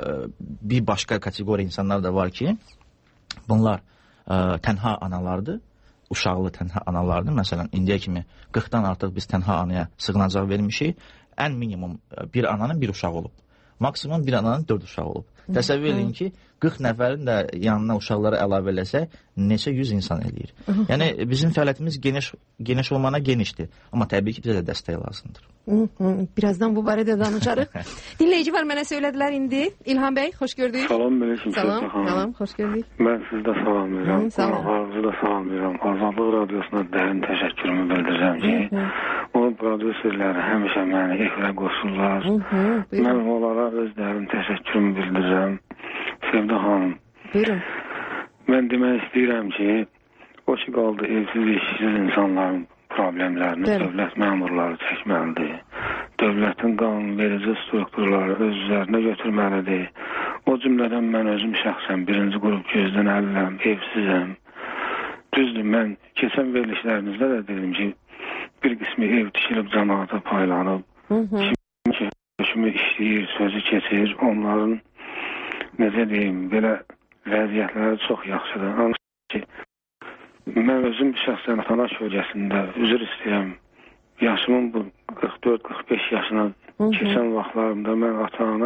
bir başqa kateqoriya insanlar da var ki, bunlar e, tənha analardır, uşaqlı tənha analardır. Məsələn, indiyə kimi qırxdan artıq biz tənha anaya sığınacaq vermişik. Ən minimum bir ananın bir uşağı olub. Maksimum bir ananın dörd uşağı olub. Təsəvvür edin ki, qırx nəfərin də yanına uşaqları əlavə eləsə, neçə yüz insan eləyir. Yəni, bizim fəaliyyətimiz geniş, geniş olmana genişdir. Amma təbii ki, bizə də dəstək lazımdır. Birazdan bu barədə danışarıq. Dinləyici var, mənə söylədilər indi. İlham bəy, xoş gördük. Salam, mələküm. Salam, salam, xoş gördük. Mən sizdə salamlayıram. Qonaqlarınızı da salamlayıram. Azadlıq Radiosuna dərin təşəkkürümü bildirirəm ki, onun prodüserləri həmişə məni efirə qoşurlar. Mən onlara öz dərin təşəkkürümü bildirirəm. Sevda xanım. Buyurun. Mən demək istəyirəm ki, o ki qaldı evsiz, işsiz insanların problemlərini Bəli. Dövlət məmurları çəkməlidir. Dövlətin qanunverici strukturları öz üzərinə götürməlidir. O cümlədən mən özüm şəxsən birinci qrup gözdən əliləm, evsizəm. Düzdür, mən keçən verilişlərinizdə də dedim ki, bir qismi ev tikilib cəmaata paylanıb. Kimi hökmü işləyir, sözü keçir, onların necə deyim, belə vəziyyətləri çox yaxşıdır. Ancaq ki, mən özüm şəxsən ata-ana kölgəsində üzr istəyirəm. Yaşımın bu qırx dörd qırx beş yaşına keçən vaxtlarımda mən ata-ana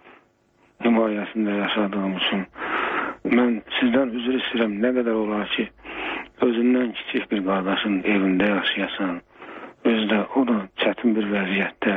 himayəsində yaşadığım üçün mən sizdən üzr istəyirəm. Nə qədər olar ki, özündən kiçik bir qardaşın evində yaşayasan, özdə o da çətin bir vəziyyətdə,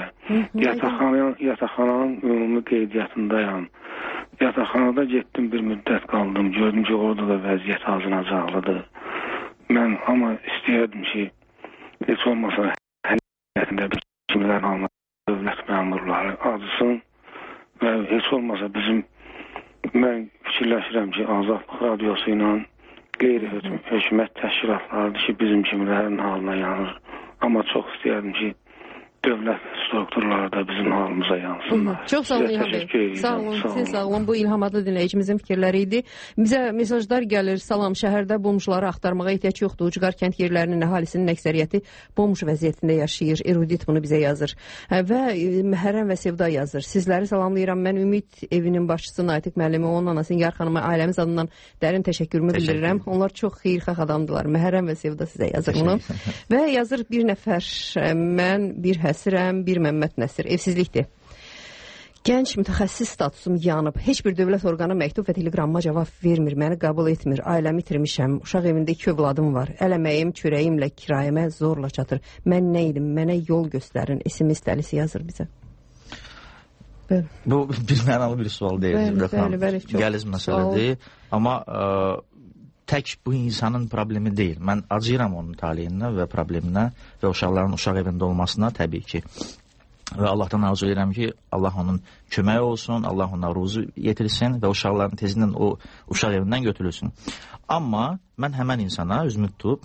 yataqxananın ümumi qeydiyyatındayam. Yataqxanada getdim, bir müddət qaldım, gördüm ki, orada da vəziyyət azınacaqlıdır. Mən amma istəyərdim ki, heç olmasa həqiqətində bir kimlərin almaq, dövlət məmurları acısın və heç olmasa bizim, mən fikirləşirəm ki, Azadlıq Radiosu ilə qeyri-hökumət təşkilatlarıdır ki, bizim kimlərin halına yanır. Amma çox istəyərdim ki, dövlət strukturları da bizim halımıza yansınlar. Çox sağ olun İlham bəy. Sağ olun, siz sağ olun. Bu İlham adlı dinləyicimizin fikirləri idi. Bizə mesajlar gəlir. Salam, şəhərdə bomjları axtarmağa ehtiyac yoxdur. Ucqar kənd yerlərinin əhalisinin əksəriyyəti bomj vəziyyətində yaşayır. Erudit bunu bizə yazır. Və Məhərrəm və Sevda yazır. Sizləri salamlayıram. Mən Ümid evinin başçısı Natiq müəllimi, onun anası Nigar xanıma, ailəmiz adından dərin təşəkkürümü bildirirəm. Onlar çox xeyirxah adamdılar. Məhərrəm və Sevda sizə yazır bunu. Və yazır bir nəfər, mən bir həsirəm, bir Məmməd Nəsir. Evsizlikdir. Gənc mütəxəssis statusum yanıb. Heç bir dövlət orqanı məktub və telegramma cavab vermir. Məni qəbul etmir. Ailəmi itirmişəm. Uşaq evində iki övladım var. Əl əməyim, çörəyimlə kirayəmə zorla çatır. Mən nə idim? Mənə yol göstərin. S M S dəlisi yazır bizə. Bəli. Bu bir mənalı bir sual deyil. Bəli, bəli, bəli. Gəliz məsələdir. Amma ə, tək bu insanın problemi deyil. Mən acıyıram onun taleyinə və probleminə və uşaqların uşaq evində olmasına təbii ki. Və Allahdan arzu edirəm ki, Allah onun köməyi olsun, Allah ona ruzu yetirsin və uşaqların tezindən o uşaq evindən götürülsün. Amma mən həmən insana özümü tutub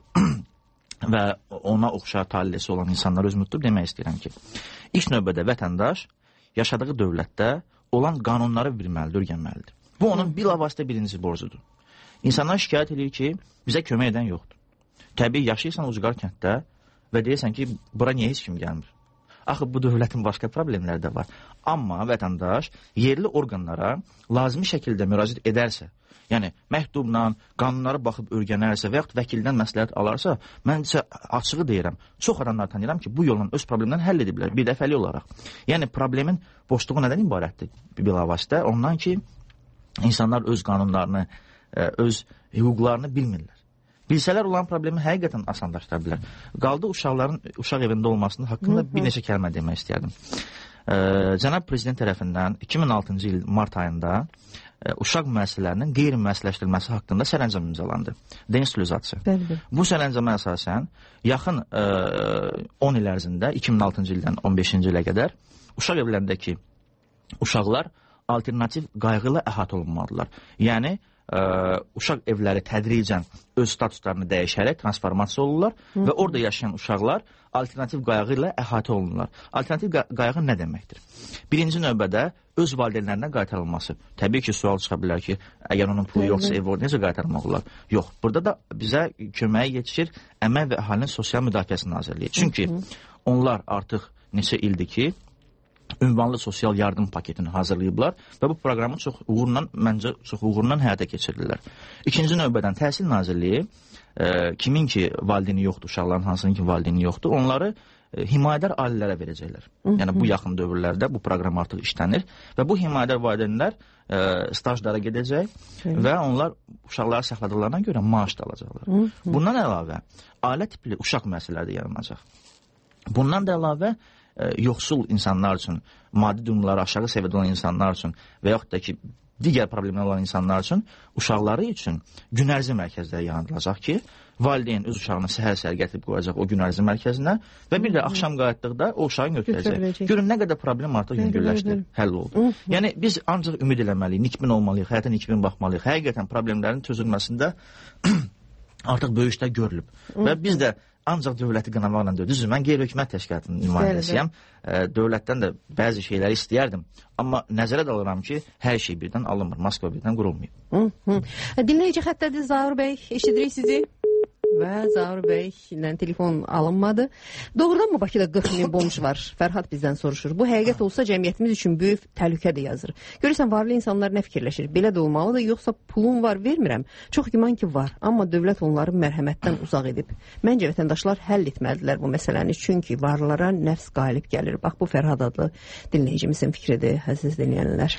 və ona oxşar talihləsi olan insanlara özümü tutub demək istəyirəm ki, ilk növbədə vətəndaş yaşadığı dövlətdə olan qanunları bilməlidir, öyrənməlidir. Bu onun bilavasitə birinci borcudur. İnsanlar şikayət edir ki, bizə kömək edən yoxdur. Təbii yaşayırsan ucqar kənddə və deyirsən ki, bura niyə heç kim gəlmir? Axı, bu dövlətin başqa problemləri də var. Amma vətəndaş yerli orqanlara lazımi şəkildə müraciət edərsə, yəni məktubla, qanunlara baxıb öyrənərsə və yaxud vəkildən məsləhət alarsa, mən isə açığı deyirəm, çox adamlar tanıyıram ki, bu yolla öz problemlərini həll ediblər, bir dəfəli olaraq. Yəni, problemin boşluğu nədən ibarətdir bilavasitə? Ondan ki, insanlar öz qanunlarını, öz hüquqlarını bilmirlər. Bilsələr olan problemi həqiqətən asanlaşdıra bilər. Qaldı uşaqların uşaq evində olmasının haqqında bir neçə kəlmə demək istəyərdim. Ee, Cənab Prezident tərəfindən iki min altıncı il mart ayında e, uşaq müəssisələrinin qeyri-müəssisləşdirilməsi haqqında sərəncam imzalandı. Deinstitualizasiya. Bu sərəncama əsasən yaxın e, on il ərzində iki min altıncı ildən on beşinci ilə qədər uşaq evlərindəki uşaqlar alternativ qayğı ilə əhatə olunmalıdırlar. Yəni Ə, uşaq evləri tədricən öz statuslarını dəyişərək transformasiya olurlar Hı. və orada yaşayan uşaqlar alternativ qayğı ilə əhatə olunurlar. Alternativ qayğı nə deməkdir? Birinci növbədə öz valideynlərinə qaytarılması. Təbii ki, sual çıxa bilər ki, əgər onun pulu yoxsa ev necə qaytarmaq olar? Yox, burada da bizə köməyə yetişir Əmək və Əhalinin Sosial Müdafiəsi Nazirliyi. Çünki Hı. onlar artıq neçə ildir ki, ünvanlı sosial yardım paketini hazırlayıblar və bu proqramı çox uğurla, məncə çox uğurla həyata keçirirlər. İkinci növbədən Təhsil Nazirliyi, e, kimin ki valideyni yoxdur, uşaqların hansının ki valideyni yoxdur, onları e, himayədar ailələrə verəcəklər. Hı -hı. Yəni bu yaxın dövrlərdə bu proqram artıq işlənir və bu himayədar valideynlər e, stajlara gedəcək Hı -hı. və onlar uşaqları saxladıqlarına görə maaş da alacaqlar. Hı -hı. Bundan əlavə ailə tipli uşaq müəssisələri də yaranacaq. Bundan da əlavə E, yoxsul insanlar üçün, maddi durumları aşağı səviyyədə olan insanlar üçün və yaxud da ki, digər problemlər olan insanlar üçün, uşaqları üçün gün ərzi mərkəzləri yaradılacaq ki, valideyn öz uşağını səhər-səhər gətirib qoyacaq o gün ərzi mərkəzinə və bir də axşam qayıtdıqda o uşağı götürəcək. Görün, nə qədər problem artıq yüngülləşdi, həll oldu. Yəni, biz ancaq ümid eləməliyik, nikbin olmalıyıq, həyata nikbin baxmalıyıq. Həqiqətən problemlərin çözülməsində artıq böyük işlər görülüb və biz də ancaq dövləti qınamaqla deyil. Düzdür, mən qeyri-hökumət təşkilatının nümayəndəsiyəm. Dövlətdən də bəzi şeyləri istəyərdim. Amma nəzərə də alıram ki, hər şey birdən alınmır. Moskva birdən qurulmayıb. Dinləyici xəttədir Zaur bəy. Eşidirik sizi. Və Zaur bəy ilə telefon alınmadı. Doğrudan mı Bakıda qırx min bomş var? Fərhad bizdən soruşur. Bu həqiqət olsa cəmiyyətimiz üçün böyük təhlükədir yazır. Görürsən, varlı insanlar nə fikirləşir? Belə də olmalıdır, yoxsa pulum var, vermirəm. Çox güman ki, var. Amma dövlət onları mərhəmətdən uzaq edib. Məncə vətəndaşlar həll etməlidirlər bu məsələni. Çünki varlara nəfs qalib gəlir. Bax, bu Fərhad adlı dinləyicimizin fikridir, əziz dinləyənlər.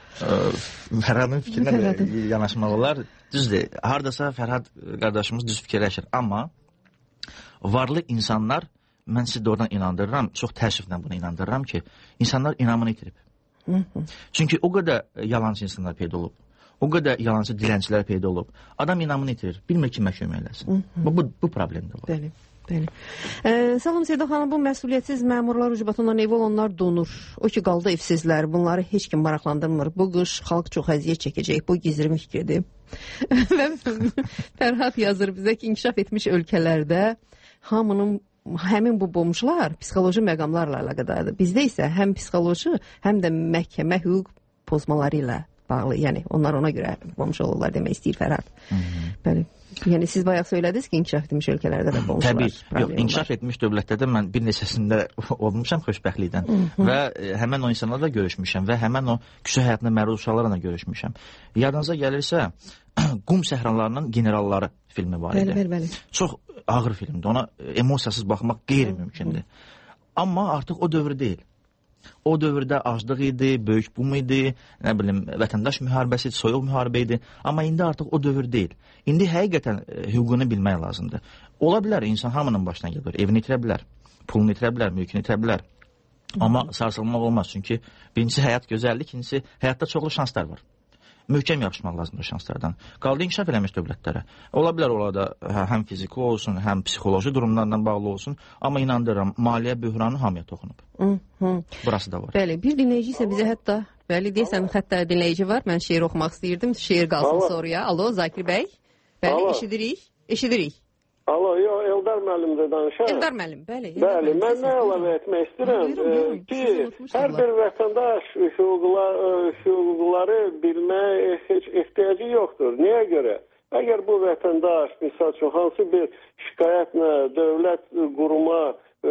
Fərhadın fikrinə yanaşmaq olar. Düzdür, haradasa Fərhad qardaşımız düz fikirləşir. Amma varlı insanlar, mən sizi doğrudan inandırıram, çox təəssüflə buna inandırıram ki, insanlar inamını itirib. Hı -hı. Çünki o qədər yalancı insanlar peyda olub. O qədər yalancı dilənçilər peyda olub. Adam inamını itirir, bilmir kimə kömək eləsin. Bu, bu, bu problem də var. Bəli. Bəli. Ee, salam Seyda xanım, bu məsuliyyətsiz məmurlar ucbatından ev olanlar donur. O ki qaldı evsizlər, bunları heç kim maraqlandırmır. Bu qış xalq çox əziyyət çəkəcək, bu gizli fikirdir. Və Fərhad yazır bizə ki, inkişaf etmiş ölkələrdə hamının, həmin bu bomşlar psixoloji məqamlarla əlaqədardır. Bizdə isə həm psixoloji, həm də məhkəmə hüquq pozmaları ilə bağlı. Yəni onlar ona görə bomş olurlar demək istəyir Fərhad. Bəli. Yəni siz bayaq söylədiniz ki, inkişaf etmiş ölkələrdə də bomşlar. Təbii, yox, inkişaf etmiş dövlətlərdə mən bir neçəsində olmuşam xoşbəxtlikdən və həmən o insanlarla görüşmüşəm və həmən o küçə həyatında məruz uşaqlarla görüşmüşəm. Yadınıza gəlirsə, Qum səhralarının generalları filmi var idi. Bəli, bəli. Çox ağır filmdir, ona emosiyasız baxmaq qeyri-mümkündür. Amma artıq o dövr deyil. O dövrdə aclıq idi, böyük bum idi, nə bilim, vətəndaş müharibəsi, soyuq müharibə idi. Amma indi artıq o dövr deyil. İndi həqiqətən e, hüququnu bilmək lazımdır. Ola bilər, insan hamının başına gəlir, evini itirə bilər, pulunu itirə bilər, mülkünü itirə bilər. Amma sarsılmaq olmaz, çünki birincisi həyat gözəllik, ikincisi həyatda çoxlu şanslar var. möhkəm yapışmaq lazımdır şanslardan. Qaldı inkişaf eləmiş dövlətlərə. Ola bilər orada həm fiziki olsun, həm psixoloji durumlarla bağlı olsun, amma inandırıram, maliyyə böhranı hamıya toxunub. Hı -hı. Burası da var. Bəli, bir dinləyici isə bizə hətta, bəli, deyəsən, xəttə dinləyici var. Mən şeir oxumaq istəyirdim. Şeir qalsın Alo. Soruya. Alo, Zakir bəy. Bəli, Alo. eşidirik. Eşidirik. Alo, yox, Eldar müəllimdir danışan. Eldar müəllim, bəli. Bəli, mən nə əlavə etmək istəyirəm ki, hər bir vətəndaş hüquqları bilməyə heç ehtiyacı yoxdur. Niyə görə? Əgər bu vətəndaş, misal üçün, hansı bir şikayətlə dövlət quruma e,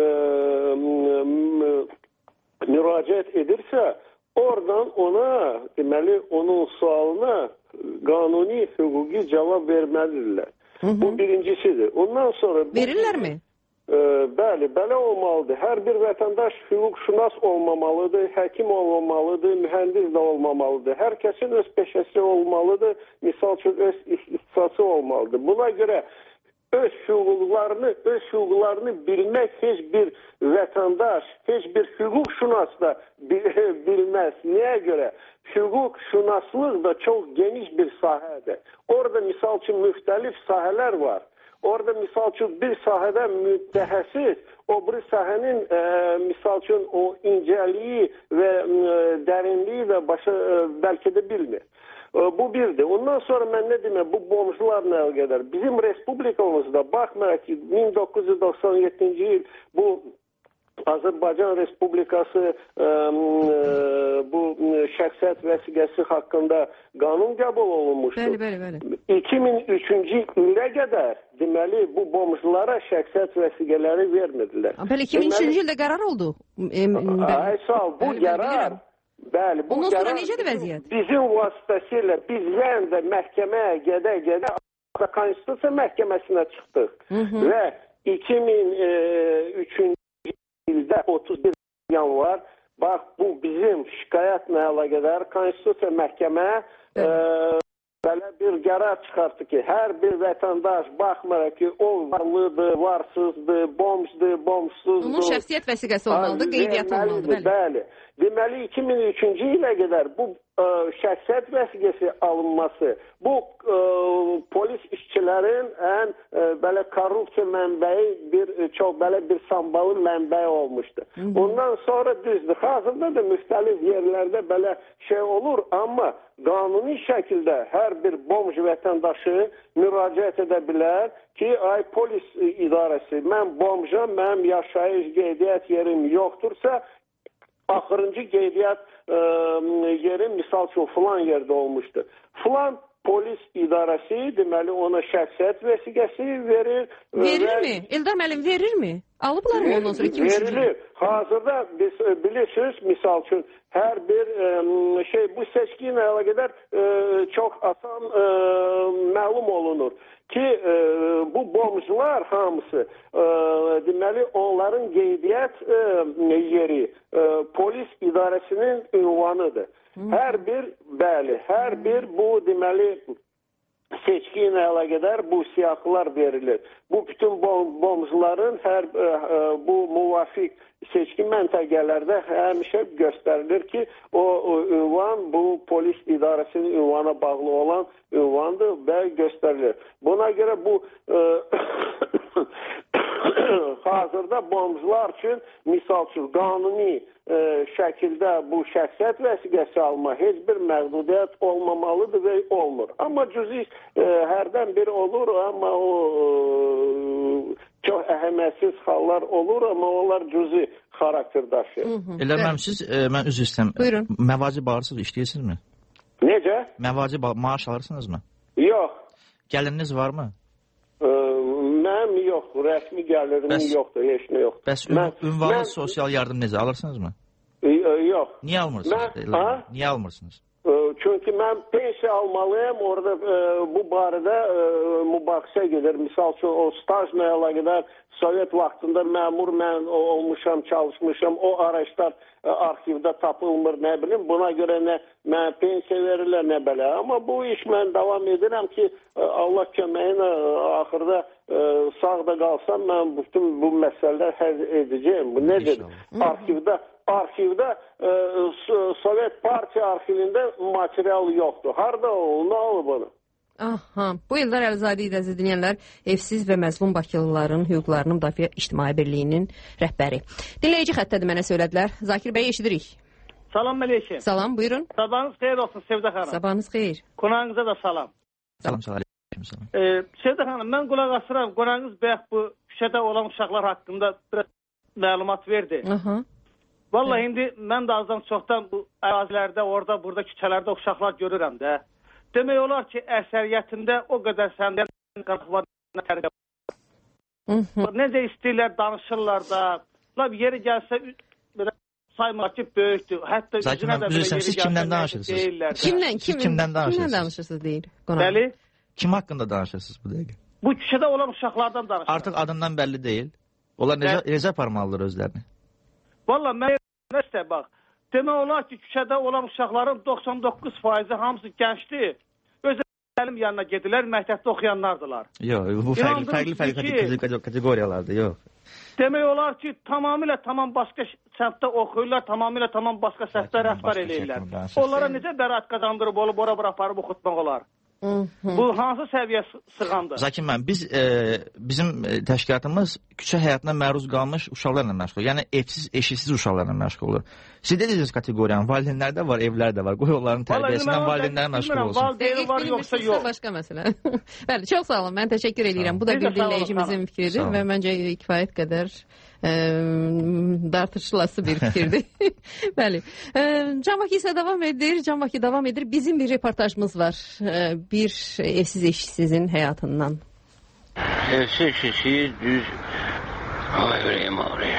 müraciət edirsə, oradan ona, deməli, onun sualına qanuni, hüquqi cavab verməlidirlər. Hı -hı. Bu birincisidir. Ondan sonra... Verirlər mi? E, bəli, belə olmalıdır. Hər bir vətəndaş hüquqşünas olmamalıdır, həkim olmamalıdır, mühəndis də olmamalıdır. Hər kəsin öz peşəsi olmalıdır, misal üçün öz ixtisası olmalıdır. Buna görə öz hüquqlarını, öz hüquqlarını bilmək heç bir vətəndaş, heç bir hüquqşünas da bilməz. Niyə görə? Hüquqşünaslıq da çox geniş bir sahədir. Orada misal üçün müxtəlif sahələr var. Orada misal üçün bir sahədə mütəxəssis, o bir sahənin e, misal üçün o incəliyi və e, dərinliyi də başa e, bəlkə də bilmir. E, bu birdir. Ondan sonra mən nə deməm, bu bomjlarla əlaqədar. Bizim respublikamızda baxmayaq ki, min doqquz yüz doxsan yeddinci il bu Azərbaycan Respublikası e, bu şəxsiyyət vəsiqəsi haqqında qanun qəbul olunmuşdur. Bəli, bəli, bəli. iki min üçüncü ilə qədər deməli bu bomjlara şəxsiyyət vəsiqələri vermədilər. Bəli, iki min üçüncü ildə qərar oldu. Ay sağ ol, bu qərar bəli, bu Ondan sonra qərar necədir vəziyyət? Bizim vasitəsilə biz yəni də məhkəməyə gedə-gedə Konstitusiya məhkəməsinə çıxdıq. Hı -hı. Və iki min üçüncü ildə otuz bir yanvar, bax bu bizim şikayətlə əlaqədar Konstitusiya məhkəmə e, belə bir qərar çıxartdı ki, hər bir vətəndaş baxmıraq ki, o varlıdır, varsızdır, bomjdur, bomjsuzdur. Onun şəxsiyyət vəsiqəsi olmalıdır, qeydiyyat olmalıdır. Bəli. bəli. Deməli iki min üçüncü ilə qədər bu ə, şəxsiyyət vəsiqəsi alınması, bu ə, polis işçilərin ən ə, belə korrupsiya mənbəyi bir çox belə bir sambalı mənbəyi olmuşdu. Hı -hı. Ondan sonra düzdür. Hazırda da müxtəlif yerlərdə belə şey olur, amma qanuni şəkildə hər bir bomj vətəndaşı müraciət edə bilər ki, ay polis idarəsi, mən bomjam, mənim yaşayış qeydiyyat yerim yoxdursa, axırıncı qeydiyyat e, yeri misal üçün filan yerdə olmuşdu. Filan polis idarəsi deməli ona şəxsiyyət vəsiqəsi verir. Verir və... mi? Eldar müəllim verir mi? Alıblar mı ondan sonra iki min üçüncü? Verilir. Hazırda biz bilirsiniz misal üçün hər bir e, şey bu seçki ilə əlaqədar e, çox asan e, məlum olunur ki, e, bu bomjlar hamısı e, deməli onların qeydiyyat e, yeri e, polis idarəsinin ünvanıdır. Hmm. Hər bir, bəli, hər bir bu deməli seçki ilə əlaqədar bu siyahılar verilir. Bu bütün bomjların hər e, bu müvafiq seçki məntəqələrdə həmişə göstərilir ki, o, o ünvan bu polis idarəsinin ünvana bağlı olan ünvandır və göstərilir. Buna görə bu e, hazırda bomjlar üçün misal üçün qanuni e, şəkildə bu şəxsiyyət vəsiqəsi alma heç bir məhdudiyyət olmamalıdır və olmur. Amma cüzi e, hərdən bir olur, amma o e, çox əhəmiyyətsiz hallar olur, amma onlar cüzi xarakter daşıyır. Elə mənim siz, e, mən üzr istəyirəm. Buyurun. Məvacib bağırsınız, işləyirsinizmi? Necə? Məvacib maaş alırsınızmı? Yox. Gəliriniz varmı? E, mənim yox, rəsmi gəlirim bəs, yoxdur, heç nə yoxdur. Bəs mən, ünvanlı mən, sosial yardım necə alırsınızmı? E, e, yox. Niyə almırsınız? Mən, Niyə almırsınız? E, çünki mən pensiya almalıyım, orada e, bu barədə e, mübahisə gedir. Misal üçün o stajla əlaqədar Sovet vaxtında məmur mən olmuşam, çalışmışam, o araçlar e, arxivdə tapılmır, nə bilim. Buna görə nə mən pensiya verirlər, nə belə. Amma bu iş mən davam edirəm ki, e, Allah köməyinə e, axırda e, sağ da qalsam, mən bütün bu məsələlər həll edəcəyim. Bu necədir? Arxivdə arxivdə e, Sovet Partiya arxivində material yoxdur. Harda o? Nə olub onu? Aha, bu illər Əlizadə idi, əziz dinləyənlər, Evsiz və Məzlum Bakılıların hüquqlarını müdafiə İctimai Birliyinin rəhbəri. Dinləyici xəttədir, mənə söylədilər. Zakir bəy, eşidirik. Salam əleykum. Salam, buyurun. Sabahınız xeyir olsun Sevdə xanım. Sabahınız xeyir. Qonağınıza da salam. Salam, salam. salam. Ee, Sevdə xanım, mən qulaq asıram. Qonağınız bəyək bu küçədə olan uşaqlar haqqında biraz məlumat verdi. Aha. Vallahi indi mən də azdan çoxdan bu ərazilərdə, orada, burada küçələrdə uşaqlar görürəm də. Demək olar ki, əksəriyyətində o qədər səndən qarxılarına tərqə. Necə istəyirlər, danışırlar da. Lab yeri gəlsə belə saymaq ki, böyükdür. Hətta Zakin üzünə də belə yeri siz kimdən danışırsınız? Kimdən, siz kimdən danışırsınız? Kimdən danışırsınız deyir. Bəli. Kim haqqında danışırsınız bu dəqiqə? Bu küçədə olan uşaqlardan danışırsınız. Artıq adından bəlli deyil. Onlar necə, necə aparmalıdır özlərini? Valla mən nəsə bax. Demək olar ki, küçədə olan uşaqların doxsan doqquz faizi hamısı gəncdir. Öz əlim yanına gedirlər, məktəbdə oxuyanlardılar. Yox, bu fərqli fərqli fərqli kateqoriyalardır, yox. Demək olar ki, tamamilə tamam başqa səmtdə oxuyurlar, tamamilə tamam başqa səmtdə rəftar eləyirlər. Onlara necə bəraət qazandırıb olub, ora bura aparıb oxutmaq olar? Bu hansı səviyyə sığandır? Zakin mən, biz, e, bizim təşkilatımız küçə həyatına məruz qalmış uşaqlarla məşğul, yəni evsiz, eşiksiz uşaqlarla məşğul olur. Siz dediniz kateqoriyanın, valideynlər də var, evlər də var. Qoy onların tərbiyəsindən valideynlər məşğul olsun. Valideyni var yoxsa yox. Başqa məsələ. Bəli, çox sağ olun, mən təşəkkür edirəm. Bu da bir dinləyicimizin fikridir və məncə kifayət qədər e, dartışılası bir fikirdir. Bəli. E, Can Bakı isə davam edir, Can Bakı davam edir. Bizim bir reportajımız var. E, bir evsiz eşsizin həyatından. Evsiz eşsiz düz ay vereyim ağrıyır.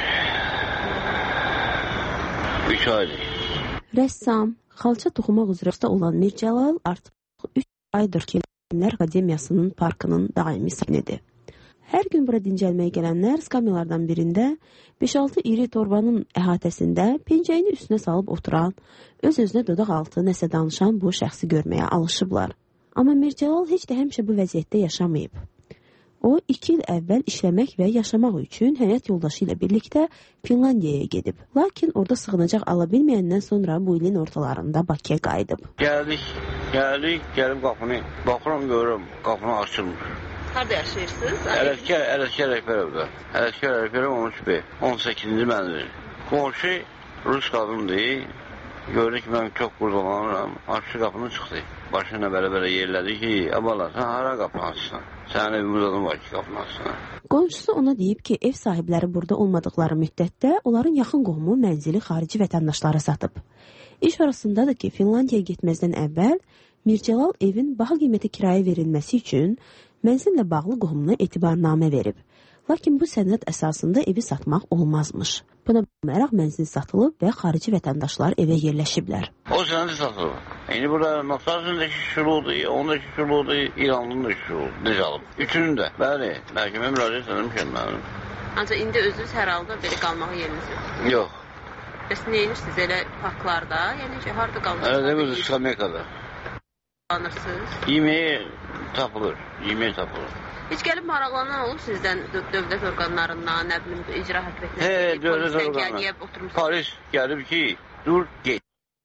üç aydır. Rəssam, xalça toxumaq üzrə usta olan Mircəlal artıq üç aydır ki, Elmlər Akademiyasının parkının daimi sakinidir. Hər gün bura dincəlməyə gələnlər skamyalardan birində beş altı iri torbanın əhatəsində pencəyini üstünə salıb oturan, öz-özünə dodaq altı nəsə danışan bu şəxsi görməyə alışıblar. Amma Mircəlal heç də həmişə bu vəziyyətdə yaşamayıb. O, iki il əvvəl işləmək və yaşamaq üçün həyat yoldaşı ilə birlikdə Finlandiyaya gedib. Lakin orada sığınacaq ala bilməyəndən sonra bu ilin ortalarında Bakıya qayıdıb. Gəldik, gəldik, gəlib qapını, baxıram, görürüm, qapını açılmış. Harada yaşayırsınız? Ələskər, Ələskər Əkbərəvdə. Ələskər Əkbərəv on üç B, on səkkizinci mənzil. Qonşu Rus qadındır. Gördük ki, mən çox qurdalanıram. Açdı qapını çıxdı. Başına belə-belə yerlədi ki, abala, sən hara qapını açsan? Sənin evimiz adam var ki, qapını açsan. Qonşusu ona deyib ki, ev sahibləri burada olmadıqları müddətdə onların yaxın qohumu mənzili xarici vətəndaşlara satıb. İş arasındadır ki, Finlandiyaya getməzdən əvvəl Mircəlal evin baha qiyməti kirayə verilməsi üçün mənzillə bağlı qohumuna etibarnamə verib. Lakin bu sənəd əsasında evi satmaq olmazmış. Buna baxmayaraq mənzil satılıb və xarici vətəndaşlar evə yerləşiblər. O sənədi satılıb. İndi burada Nasarın da şişiruldu, onun da şişiruldu, İranlının da şişiruldu. Necə alıb? Üçünün də. Bəli, məhkəmə müraciət edilmişəm mənim. Ancaq indi özünüz hər halda belə qalmağa yeriniz yox. Yox. Bəs nə edirsiniz elə parklarda? Yəni ki, harada qalmışsınız? Elə də özü Skameykada. Qalmışsınız? Yeməyi tapılır, yeməyi tapılır. Heç gəlib maraqlanan olub sizdən dövlət orqanlarından, nə bilim, icra hakimiyyətindən? He, dövlət orqanlarından. Polis gəlib ki, dur, get.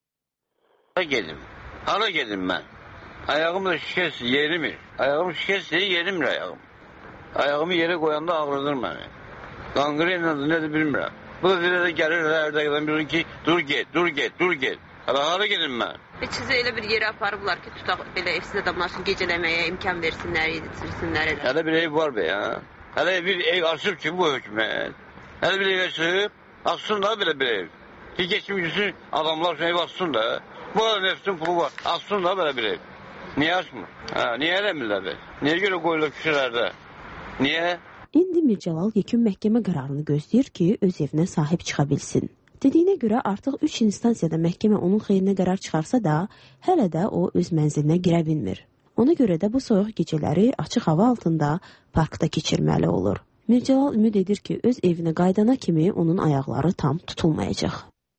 Hara gedim? Hara gedim mən? Ayağım da şikəst, yerimir. Ayağım şikəst deyil, yerimir ayağım. Ayağımı yerə qoyanda ağrıdır məni. Qanqren nədir, nədir bilmirəm. Bu da bir də gəlir, hər dəqiqdən bilir ki, dur get, dur get, dur get. Hara, hara gedim mən? Heç sizi elə bir yerə aparıblar ki, tutaq belə evsiz adamlar üçün gecələməyə imkan versinlər, yedirsinlər elə. Hələ bir ev var be ya. Hələ bir ev açıb ki, bu hökumət. Hələ bir ev açıb, açsın da belə bir ev. Ki, geçmişsin adamlar üçün ev açsın da. Bu arada nefsin pulu var, açsın da belə bir ev. Niyə açmır? Hə, niyə eləmirlər be? Niyə görə qoyulur küçələrdə? Niyə? İndi Mircəlal yekun məhkəmə qərarını gözləyir ki, öz evinə sahib çıxa bilsin. Dediyinə görə artıq üç instansiyada məhkəmə onun xeyrinə qərar çıxarsa da, hələ də o öz mənzilinə girə bilmir. Ona görə də bu soyuq gecələri açıq hava altında parkda keçirməli olur. Mircəlal ümid edir ki, öz evinə qaydana kimi onun ayaqları tam tutulmayacaq.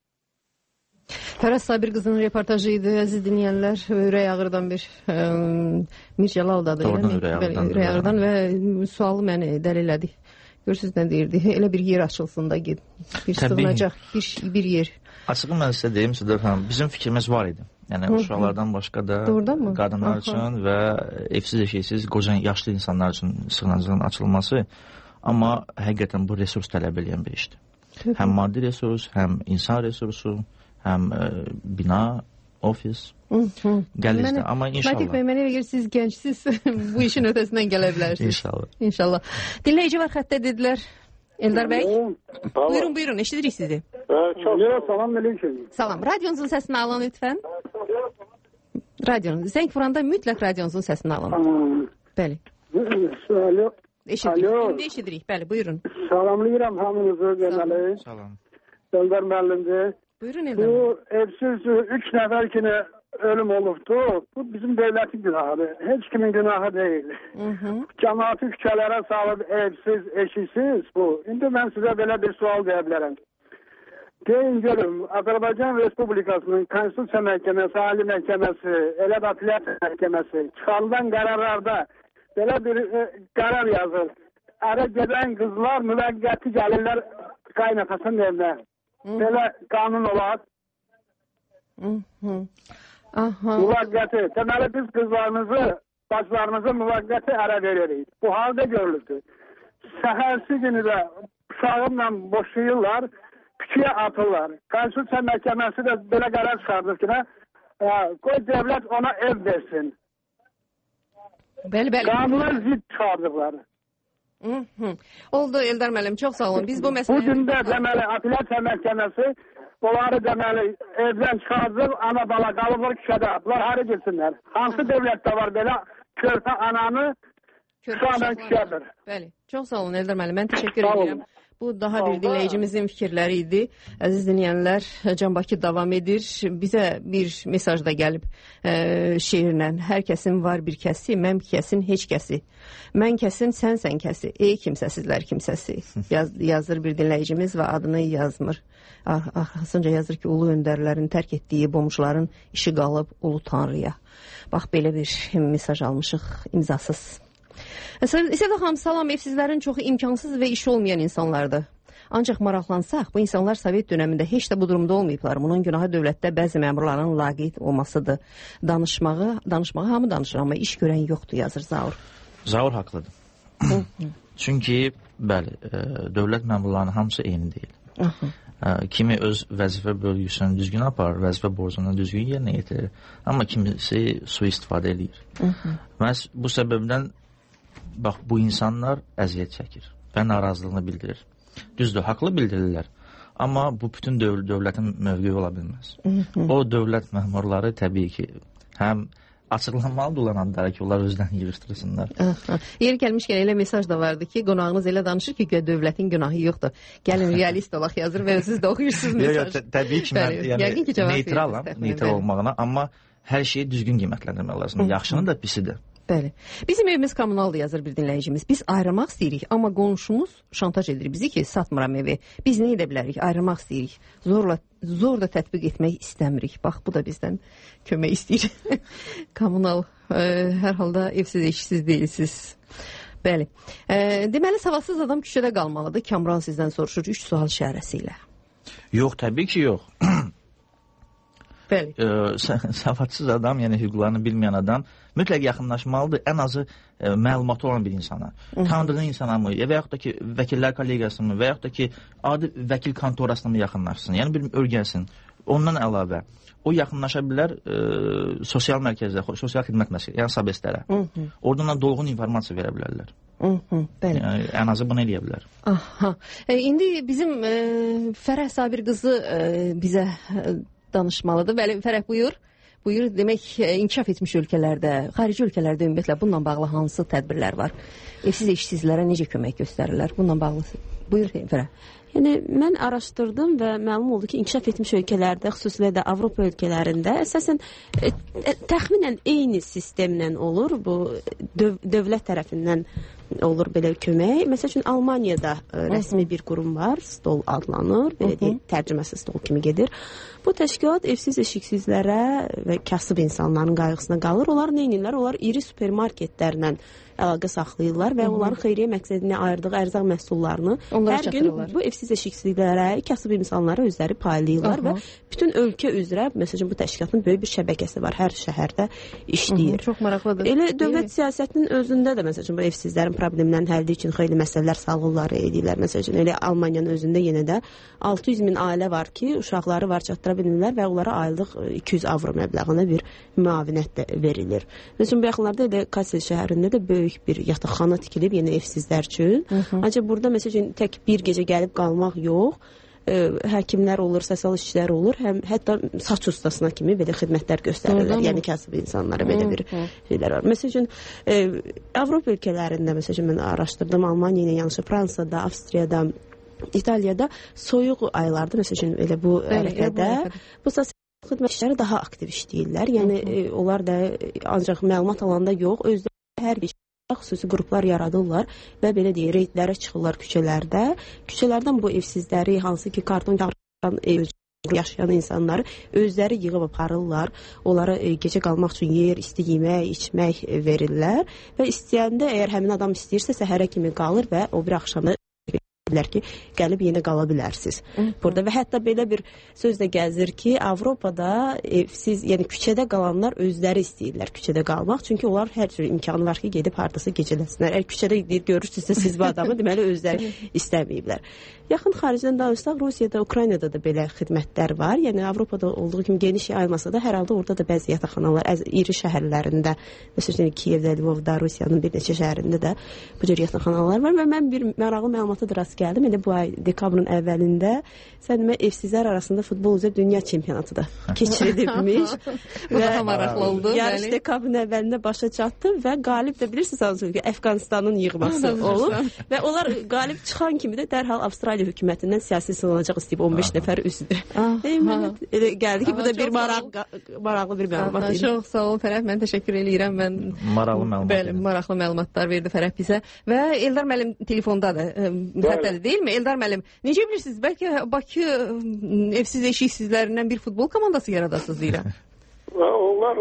Fəraz Sabir qızının reportajı idi, əziz dinləyənlər. Ürək ağrıdan bir ə, Mircəlal da da. Doğrudan ürək ağrıdan. Ürək ağrıdan və sualı məni dəli elədi. Görürsünüz nə deyirdi? Elə bir yer açılsın da bir sığınacaq bir, bir yer. Açığı mən sizə deyim, bizim fikrimiz var idi. Yəni Hı -hı. uşaqlardan başqa da qadınlar üçün və evsiz eşiksiz qoca yaşlı insanlar üçün sığınacağın açılması. Amma həqiqətən bu resurs tələb edən bir işdir. Tabii. Həm maddi resurs, həm insan resursu, həm ə, bina, ofis. Gəlirsə, amma inşallah. Mətik bəy, mənə elə siz gəncsiniz, bu işin ötəsindən gələ bilərsiniz. İnşallah. İnşallah. Dinləyici var xəttə dedilər. Eldar bəy. Buyurun, buyurun, eşidirik sizi. Çox salam, aleyküm. Salam. Radyonuzun səsini alın lütfən. Radyonun. Zəng vuranda mütləq radyonuzun səsini alın. Bəli. Alo. Eşidirik. İndi eşidirik. Bəli, buyurun. Salamlayıram hamınızı deməli. Salam. Eldar müəllimdir. Buyurun Eldar. Bu evsiz üç nəfər kimi ölüm olubdu. Bu bizim devlətin günahıdır. Heç kimin günahı deyil. Cəmaatı küçələrə salıb evsiz, eşiksiz bu. İndi mən sizə belə bir sual deyə bilərəm. Deyin görüm, Azərbaycan Respublikasının Konstitusiya Məhkəməsi, Ali Məhkəməsi, elə də Apellyasiya Məhkəməsi çıxarılan qərarlarda belə bir e, qərar yazır. Ərə gedən qızlar müvəqqəti gəlirlər qaynaqasının evinə. Belə qanun olar. Müvəqqəti. Deməli biz qızlarımızı, bacılarımızı müvəqqəti ərə veririk. Bu halda görülürdü. Səhərsi günü də uşağımla boşayırlar, küçüyə atırlar. Konstitusiya Məhkəməsi də belə qərar çıxardır ki, qoy devlət ona ev versin. Bəli, bəli. Qanuna zid çıxardıblar. Hı -hı. Oldu Eldar müəllim, çox sağ olun. Biz bu məsələyə... Bu gün də deməli Apellyasiya Məhkəməsi onları deməli evdən çıxardır, ana bala qalıblar küçədə. Bunlar hara getsinlər? Hansı devlətdə var belə körpə ananı uşaqla küçədir? Bəli, çox sağ olun Eldar müəllim. Mən təşəkkür edirəm. Bu daha bir dinləyicimizin fikirləri idi. Əziz dinləyənlər, Can Bakı davam edir. Bizə bir mesaj da gəlib e, şeirlə. Hər kəsin var bir kəsi, mən kəsin heç kəsi. Mən kəsin, sənsən kəsi. Ey kimsəsizlər kimsəsi. Yaz, yazır bir dinləyicimiz və adını yazmır. Arxasınca yazır ki, ulu öndərlərin tərk etdiyi bomuşların işi qalıb ulu tanrıya. Bax, belə bir mesaj almışıq imzasız. Sədə xanım, salam, evsizlərin çoxu imkansız və iş olmayan insanlardır. Ancaq maraqlansaq, bu insanlar Sovet dönəmində heç də bu durumda olmayıblar. Bunun günahı dövlətdə bəzi məmurların laqeyd olmasıdır. Danışmağı, danışmağı hamı danışır, amma iş görən yoxdur, yazır Zaur. Zaur haqlıdır. Çünki, bəli, dövlət məmurlarının hamısı eyni deyil. Kimi öz vəzifə bölgüsünü düzgün aparır, vəzifə borcunu düzgün yerinə yetirir. Amma kimisi sui-istifadə edir. Məhz bu səbəbdən bax, bu insanlar əziyyət çəkir və narazılığını bildirir. Düzdür, haqlı bildirirlər. Amma bu bütün döv dövlətin mövqeyi ola bilməz. O dövlət məmurları təbii ki, həm açıqlanmalı olan adları ki, onlar özlərini yığışdırsınlar. Yeri gəlmişkən elə mesaj da vardı ki, qonağınız elə danışır ki, dövlətin günahı yoxdur. Gəlin realist olaq yazır və siz də oxuyursunuz mesaj. Təbii ki, mən neytralam, neytral olmağına, amma hər şeyi düzgün qiymətləndirmək lazım. Yaxşının da pisi də. Bəli. Bizim evimiz kommunaldır, yazır bir dinləyicimiz. Biz ayrılmaq istəyirik, amma qonşumuz şantaj edir bizi ki, satmıram evi. Biz nə edə bilərik? Ayrılmaq istəyirik. Zorla, zor da tətbiq etmək istəmirik. Bax, bu da bizdən kömək istəyir. Kommunal, e, hər halda evsiz, eşsiz deyilsiniz. Bəli. E, deməli, savadsız adam küçədə qalmalıdır. Kamran sizdən soruşur, üç sual işarəsi ilə. Yox, təbii ki, yox. Bəli. E, savadsız adam, yəni hüquqlarını bilməyən adam mütləq yaxınlaşmalıdır ən azı e, məlumatı olan bir insana. Tanıdığı insana mı, və yaxud da ki, vəkillər kollegiyası mı, və yaxud da ki, adi vəkil kontorasına mı yaxınlaşsın, yəni bir örgənsin. Ondan əlavə, o yaxınlaşa bilər e, sosial mərkəzdə, sosial xidmət mərkəzdə, yəni sabestlərə. Oradan dolğun informasiya verə bilərlər. Hı -hı, bəli. Yəni, ən azı bunu eləyə bilər. Aha. E, indi bizim e, Fərəh Sabir qızı e, bizə e, danışmalıdır. Bəli, Fərəh, buyur. Buyur, demək, inkişaf etmiş ölkələrdə, xarici ölkələrdə ümumiyyətlə bununla bağlı hansı tədbirlər var? Evsiz eşsizlərə necə kömək göstərirlər? Bununla bağlı. Buyur, Fərəh. Yəni, mən araşdırdım və məlum oldu ki, inkişaf etmiş ölkələrdə, xüsusilə də Avropa ölkələrində əsasən e, e, təxminən eyni sistemlə olur. Bu döv dövlət tərəfindən olur belə kömək. Məsəl üçün Almaniyada ə, rəsmi bir qurum var, Stol adlanır, belə deyək, tərcüməsi Stol kimi gedir. Bu təşkilat evsiz eşiksizlərə və kasıb insanların qayğısına qalır. Onlar nə edirlər? Onlar iri supermarketlərlə əlaqə saxlayırlar və onların xeyriyyə məqsədinə ayırdığı ərzaq məhsullarını onlara hər gün bu evsiz eşiksizlərə, kasıb insanlara özləri paylayırlar Aha. və bütün ölkə üzrə məsələn bu təşkilatın böyük bir şəbəkəsi var, hər şəhərdə işləyir. Hı -hı, çox maraqlıdır. Elə dövlət siyasətinin özündə də məsələn bu evsizlərin problemlərini həll etmək üçün xeyli məsələlər salırlar, edirlər. Məsələn elə Almaniyanın özündə yenə də altı yüz min ailə var ki, uşaqları var çatdıra bilmirlər və onlara aylıq iki yüz avro məbləğində bir müavinət də verilir. Məsələn bu yaxınlarda elə Kassel şəhərində də böyük bir yataqxana tikilib yenə evsizlər üçün. Ancaq burada məsələn tək bir gecə gəlib qalmaq yox, ə, həkimlər olur, sosial işçilər olur, həm hətta saç ustasına kimi belə xidmətlər göstərirlər. Yəni kasıb insanlara belə bir şeylər var. Məsələn Avropa ölkələrində məsələn mən araşdırdım, Almaniya ilə yanaşı Fransada, Avstriyada, İtaliyada soyuq aylarda məsələn elə bu ərəfədə bu sosial xidmətçiləri daha aktiv işləyirlər. Yəni ə, onlar da ancaq məlumat alanda yox, özləri hər bir xüsusi qruplar yaradırlar və belə deyək, reydlərə çıxırlar küçələrdə. Küçələrdən bu evsizləri, hansı ki karton ev yaşayan insanları özləri yığıb aparırlar. Onlara e, gecə qalmaq üçün yer, isti yemək, içmək e, verirlər və istəyəndə əgər həmin adam istəyirsə səhərə kimi qalır və o bir axşamı ki, gəlib yenə qala bilərsiniz burada və hətta belə bir söz də gəzir ki, Avropada evsiz, yəni küçədə qalanlar özləri istəyirlər küçədə qalmaq, çünki onlar hər cür imkanı var ki, gedib hardasa gecələsinlər. Əgər küçədə görürsünüzsə siz bu adamı, deməli özləri istəməyiblər. Yaxın xaricdən danışsaq, Rusiyada, Ukraynada da belə xidmətlər var. Yəni Avropada olduğu kimi geniş yayılmasa da hər halda orada da bəzi yataqxanalar iri şəhərlərində, məsələn Kiyevdə, Lvovda, Rusiyanın bir neçə şəhərində də bu cür yataqxanalar var və mən bir maraqlı məlumata da rast gəldim. Elə bu ay dekabrın əvvəlində sən demə evsizlər arasında futbol üzrə dünya çempionatı da keçirilmiş. Daha maraqlı oldu. Yarış dekabrın əvvəlində başa çatdı və qalib də bilirsiniz hansı ki, Əfqanistanın yığması olub və onlar qalib çıxan kimi də dərhal Avstraliya hökumətindən siyasi sınanacaq istəyib on beş nəfər üzdü. Elə gəldi ki, bu da bir maraq maraqlı bir məlumat idi. Çox sağ olun Fərəh, mən təşəkkür edirəm. Mən maraqlı məlumat. Bəli, maraqlı məlumatlar verdi Fərəh bizə və Eldar müəllim telefondadır. Xəttədir, deyilmi? Eldar müəllim, necə bilirsiniz? Bəlkə Bakı evsiz eşiksizlərindən bir futbol komandası yaradasınız deyirəm. Onlar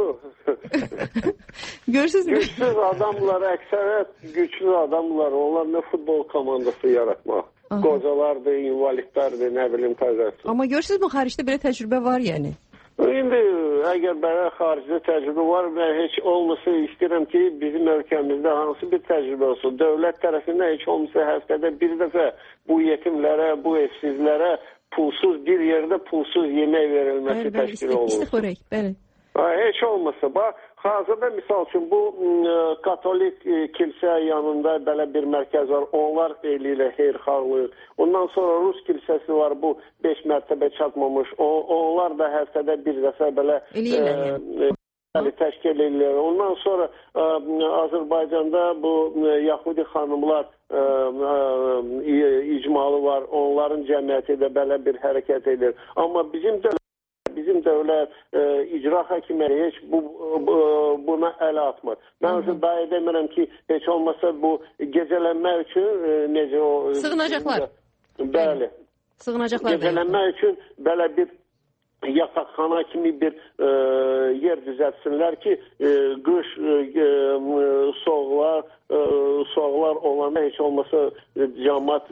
görürsünüz mü? Güçsüz adamlar, əksərət güçlü adamlar, onlar nə futbol komandası yaratmaq. Aha. Qocalardır, invalidlərdir, nə bilim təzəsi. Amma görürsünüz mü, xaricdə belə təcrübə var yəni? İndi əgər belə xaricdə təcrübə var və heç olmasa istəyirəm ki, bizim ölkəmizdə hansı bir təcrübə olsun. Dövlət tərəfindən heç olmasa həftədə bir dəfə bu yetimlərə, bu evsizlərə pulsuz bir yerdə pulsuz yemək verilməsi bəli, təşkil olunur. İsti xörək, bəli. Heç olmasa, bax, hazırda misal üçün bu Katolik e, kilsə yanında belə bir mərkəz var, onlar eləyirlər, xeyirxahlıq. Ondan sonra Rus kilsəsi var, bu beş mərtəbə çatmamış, o, onlar da həftədə bir dəfə belə e, e, təşkil edirlər. Ondan sonra e, Azərbaycanda bu e, Yahudi xanımlar e, e, icmalı var, onların cəmiyyəti də belə bir hərəkət edir. Amma bizim də bizim dövlət e, icra hakimiyyəti heç bu, bu, buna ələ atmır. Mən özü daha demirəm ki, heç olmasa bu gecələnmək üçün e, necə o... Sığınacaqlar. Bəli. Sığınacaqlar. Gecələnmək üçün belə bir yataqxana kimi bir e, yer düzəltsinlər ki, e, qış e, e, soğuqlar e, soğuqlar olanda heç olmasa cəmaət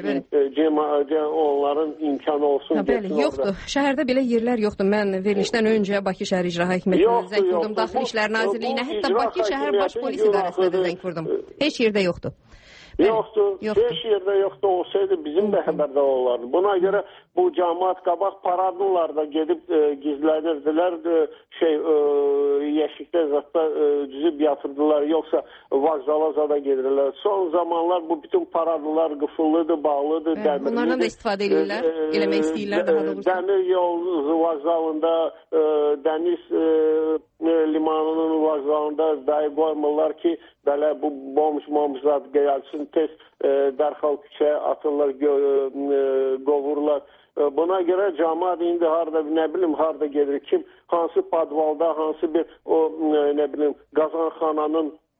e, onların imkanı olsun. Ha, bəli, yoxdur. Orada. Şəhərdə belə yerlər yoxdur. Mən verilişdən öncə Bakı şəhər İcra Hakimiyyətinə zəng vurdum, Daxili İşlər Nazirliyinə, hətta Bakı şəhər Baş Polis İdarəsinə də zəng vurdum. Heç yerdə yoxdur. Bəli, yoxdur, yoxdur, heç yerdə yoxdur olsaydı bizim də xəbərdə olardı. Buna görə bu cəmaət qabaq paradınlar da gedib e, gizlənirdilər, e, şey e, yeşikdə zətdə e, düzüb yatırdılar, yoxsa vağzala zada gedirlər. Son zamanlar bu bütün paradınlar qıfıllıdır, bağlıdır, Bəli, dəmirlidir. Bunlardan da istifadə edirlər, e, eləmək istəyirlər daha doğrusu. Dəmir yol vağzalında, e, dəniz e, limanının vağzalında dahi qoymurlar ki, belə bu bomş-momşlar gəlsin, tez e, dərxal küçəyə atırlar, gö, e, qovurlar. E, buna görə cəmaət indi harada, nə bilim, harada gedir, kim, hansı padvalda, hansı bir o, e, nə bilim, qazanxananın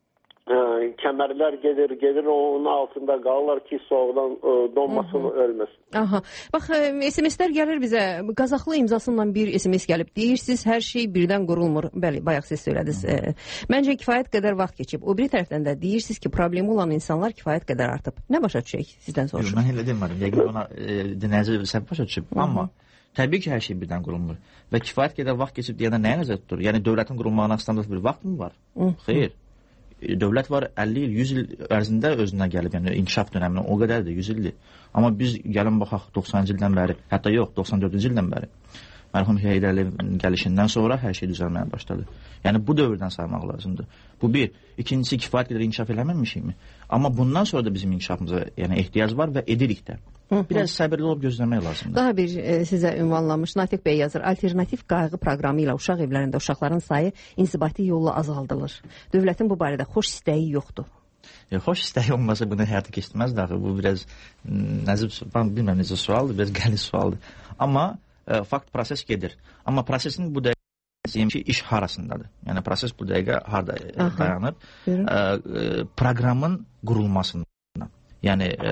Ə, kəmərlər gedir, gedir onun altında qalırlar ki, soğuqdan ə, donmasın, Hı -hı. ölməsin. Aha. Bax, S M S-lər gəlir bizə. Qazaxlı imzasıyla bir S M S gəlib. Deyirsiniz, hər şey birdən qurulmur. Bəli, bayaq siz söylədiniz. E, məncə kifayət qədər vaxt keçib. O biri tərəfdən də deyirsiniz ki, problemi olan insanlar kifayət qədər artıb. Nə başa düşək sizdən soruşum? Yox, mən elə demədim. Yəqin ona e, dinləyici səbəb başa düşüb. Amma təbii ki, hər şey birdən qurulmur. Və kifayət qədər vaxt keçib deyəndə nəyə nəzər tutur? Yəni dövlətin qurulmağına standart bir vaxt mı var? Hı -hı. Xeyr. Dövlət var əlli il, yüz il ərzində özünə gəlib, yəni inkişaf dönəminə o qədərdir, yüz ildir. Amma biz gəlin baxaq doxsanıncı ildən bəri, hətta yox, doxsan dördüncü ildən bəri mərhum Heydər Əliyevin gəlişindən sonra hər şey düzəlməyə başladı. Yəni bu dövrdən saymaq lazımdır. Bu bir. İkincisi, kifayət qədər inkişaf eləməmişik mi? Amma bundan sonra da bizim inkişafımıza yəni ehtiyac var və edirik də. Biraz səbirli olub gözləmək lazımdır. Daha bir e, sizə ünvanlanmış Natiq bəy yazır. Alternativ qayğı proqramı ilə uşaq evlərində uşaqların sayı inzibati yolla azaldılır. Dövlətin bu barədə xoş istəyi yoxdur. Ya, xoş istəyi olmasa bunu həyata keçirməz daxı. Bu biraz nəzib, ben bilməm necə sualdır, biraz gəli sualdır. Amma e, fakt proses gedir. Amma prosesin bu dəqiqə ki, iş harasındadır. Yəni proses bu dəqiqə harada Aha. dayanır? E, e, proqramın qurulmasında. Yəni e,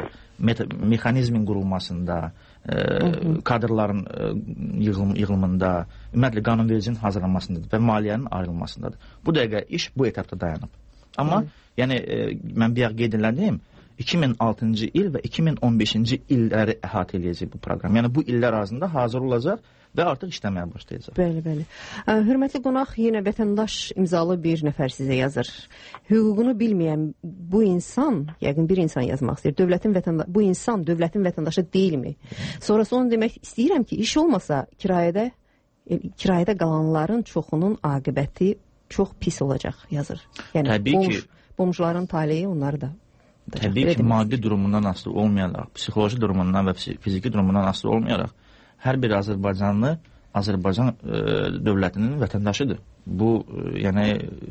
mexanizmin qurulmasında, e, kadrların e, yığılım, yığılımında, ümumiyyətlə qanunvericinin hazırlanmasındadır və maliyyənin ayrılmasındadır. Bu dəqiqə iş bu etapda dayanıb. Amma Hı. yəni e, mən bir qeyd elədim, iki min altıncı il və iki min on beşinci illəri əhatə eləyəcək bu proqram. Yəni bu illər arasında hazır olacaq və artıq işləməyə başlayacaq. Bəli, bəli. Ə, hörmətli qonaq, yenə vətəndaş imzalı bir nəfər sizə yazır. Hüququnu bilməyən bu insan, yəqin bir insan yazmaq istəyir, dövlətin vətəndaşı, bu insan dövlətin vətəndaşı deyilmi? Sonrası onu demək istəyirəm ki, iş olmasa kirayədə, e, kirayədə qalanların çoxunun aqibəti çox pis olacaq, yazır. Yəni, Təbii bomj, ki, bomjların taleyi onları da. Təbii ki, maddi durumundan asılı olmayaraq, psixoloji durumundan və fiziki durumundan asılı olmayaraq, hər bir Azərbaycanlı Azərbaycan e, dövlətinin vətəndaşıdır. Bu, e, yəni,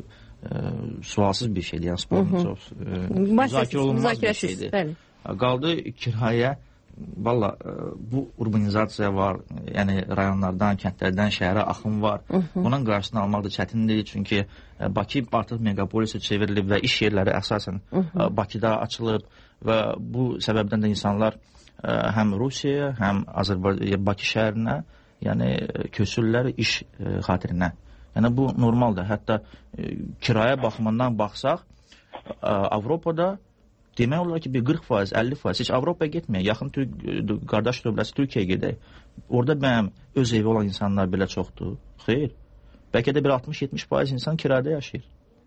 e, sualsız bir şeydir. Yəni, sporun çox e, müzakirə olunmaz bir şeydir. Bəli. Qaldı kirayə, valla e, bu urbanizasiya var, yəni rayonlardan, kəndlərdən şəhərə axın var. Hı -hı. Bunun qarşısını almaq da çətindir, çünki e, Bakı artıq megapolisə çevrilib və iş yerləri əsasən Hı -hı. E, Bakıda açılıb və bu səbəbdən də insanlar e, həm Rusiyaya, həm Azərbaycan Bakı şəhərinə, yəni köçürlər iş e, xatirinə. Yəni bu normaldır. Hətta e, kirayə baxımından baxsaq, e, Avropada demək olar ki, bir qırx faiz, əlli faiz. Heç Avropaya getməyək, yaxın Türk, qardaş dövləsi Türkiyəyə gedək. Orada mənim öz evi olan insanlar belə çoxdur. Xeyr. Bəlkə də bir altmış yetmiş faiz insan kirada yaşayır.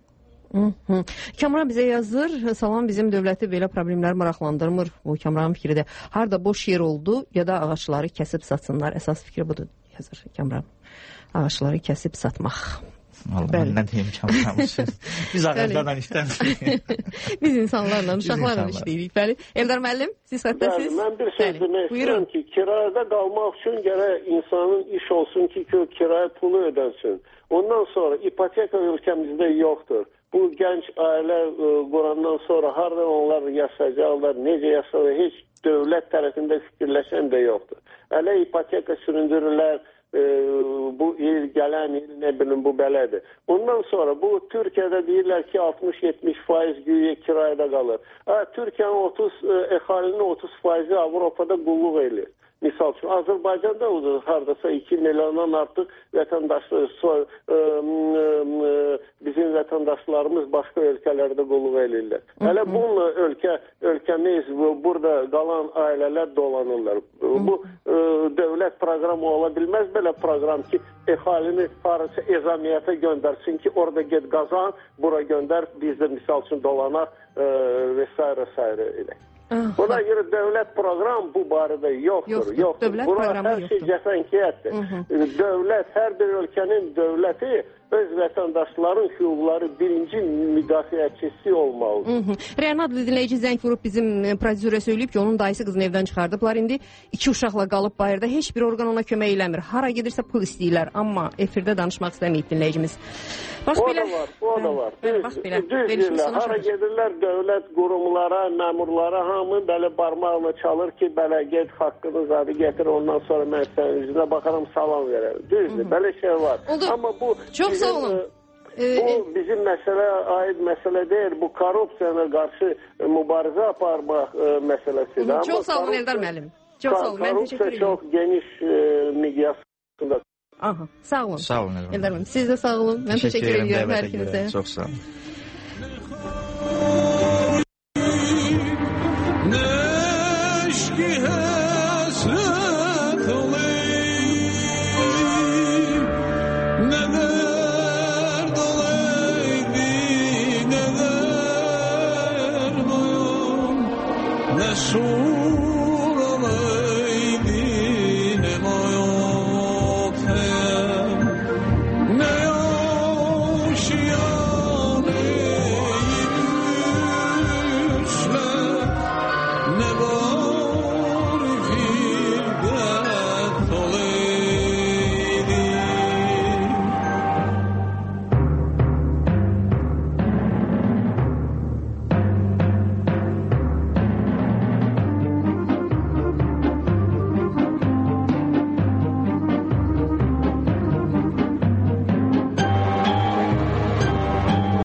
Hı -hı. Kamran bizə yazır, salam, bizim dövləti belə problemlər maraqlandırmır. Bu Kamranın fikri də harada boş yer oldu ya da ağaçları kəsib satsınlar. Əsas fikri budur, yazır Kamran. Ağaçları kəsib satmaq. Vallahi nə deyim Kamran, biz ağaclarla işləmirik. Biz insanlarla, uşaqlarla işləyirik. Bəli. Eldar müəllim, siz xəttəsiz. Mən bir söz demək istəyirəm ki, kirayədə qalmaq üçün gərək insanın iş olsun ki, kirayə pulu ödənsin. Ondan sonra ipoteka ölkəmizdə yoxdur. Bu gənc ailə e, qurandan sonra harada onlar yaşayacaqlar, necə yaşayacaqlar, heç dövlət tərəfində fikirləşən də yoxdur. Hələ ipoteka süründürürlər, e, bu il, gələn il, nə bilim, bu belədir. Ondan sonra bu Türkiyədə deyirlər ki, altmış yetmiş faiz güya kirayədə qalır. Ha, Türkiyənin otuz, e, əhalinin otuz faizi Avropada qulluq edir. Misal üçün, Azərbaycanda haradasa iki milyondan artıq vətəndaşlar, so, ə, ə, bizim vətəndaşlarımız başqa ölkələrdə qulluq edirlər. Hələ bununla ölkə, ölkəmiz, burada qalan ailələr dolanırlar. Bu ə, dövlət proqramı ola bilməz belə proqram ki, əhalini harasa ezamiyyətə göndərsin ki, orada get qazan, bura göndər, biz də misal üçün dolanaq ə, və s. və s. ilə. Buna görə dövlət proqram bu barədə yoxdur. yoxdur. yoxdur. Buna hər şey cəfəngiyyətdir. Dövlət, hər bir ölkənin dövləti öz vətəndaşların hüquqları birinci müdafiəçisi olmalıdır. Rəyan adlı dinləyici zəng vurub bizim prodüserə söyləyib ki, onun dayısı qızını evdən çıxardıblar. İndi iki uşaqla qalıb bayırda, heç bir orqan ona kömək eləmir. Hara gedirsə pul istəyirlər, amma efirdə danışmaq istəməyib dinləyicimiz. Bax o belə. da var, o da var. Düz, bax belə. Düz deyirlər, hara gedirlər dövlət qurumlara, məmurlara, hamı belə barmaqla çalır ki, belə get, haqqını zadı getir, ondan sonra mən sənin üzünə baxaram, salam verərəm. Düzdür, belə şey var. Oldu. Amma bu çox sağ olun. Bu bizim məsələyə aid məsələ deyil. Bu korrupsiyaya qarşı mübarizə aparmaq məsələsidir. Çox sağ olun Eldar müəllim. Çox sağ olun. Mən təşəkkür edirəm. Çox geniş miqyasında. Aha, sağ olun. Sağ olun Eldar müəllim. Siz də sağ olun. Mən təşəkkür edirəm hər ikinizə. Çox sağ olun.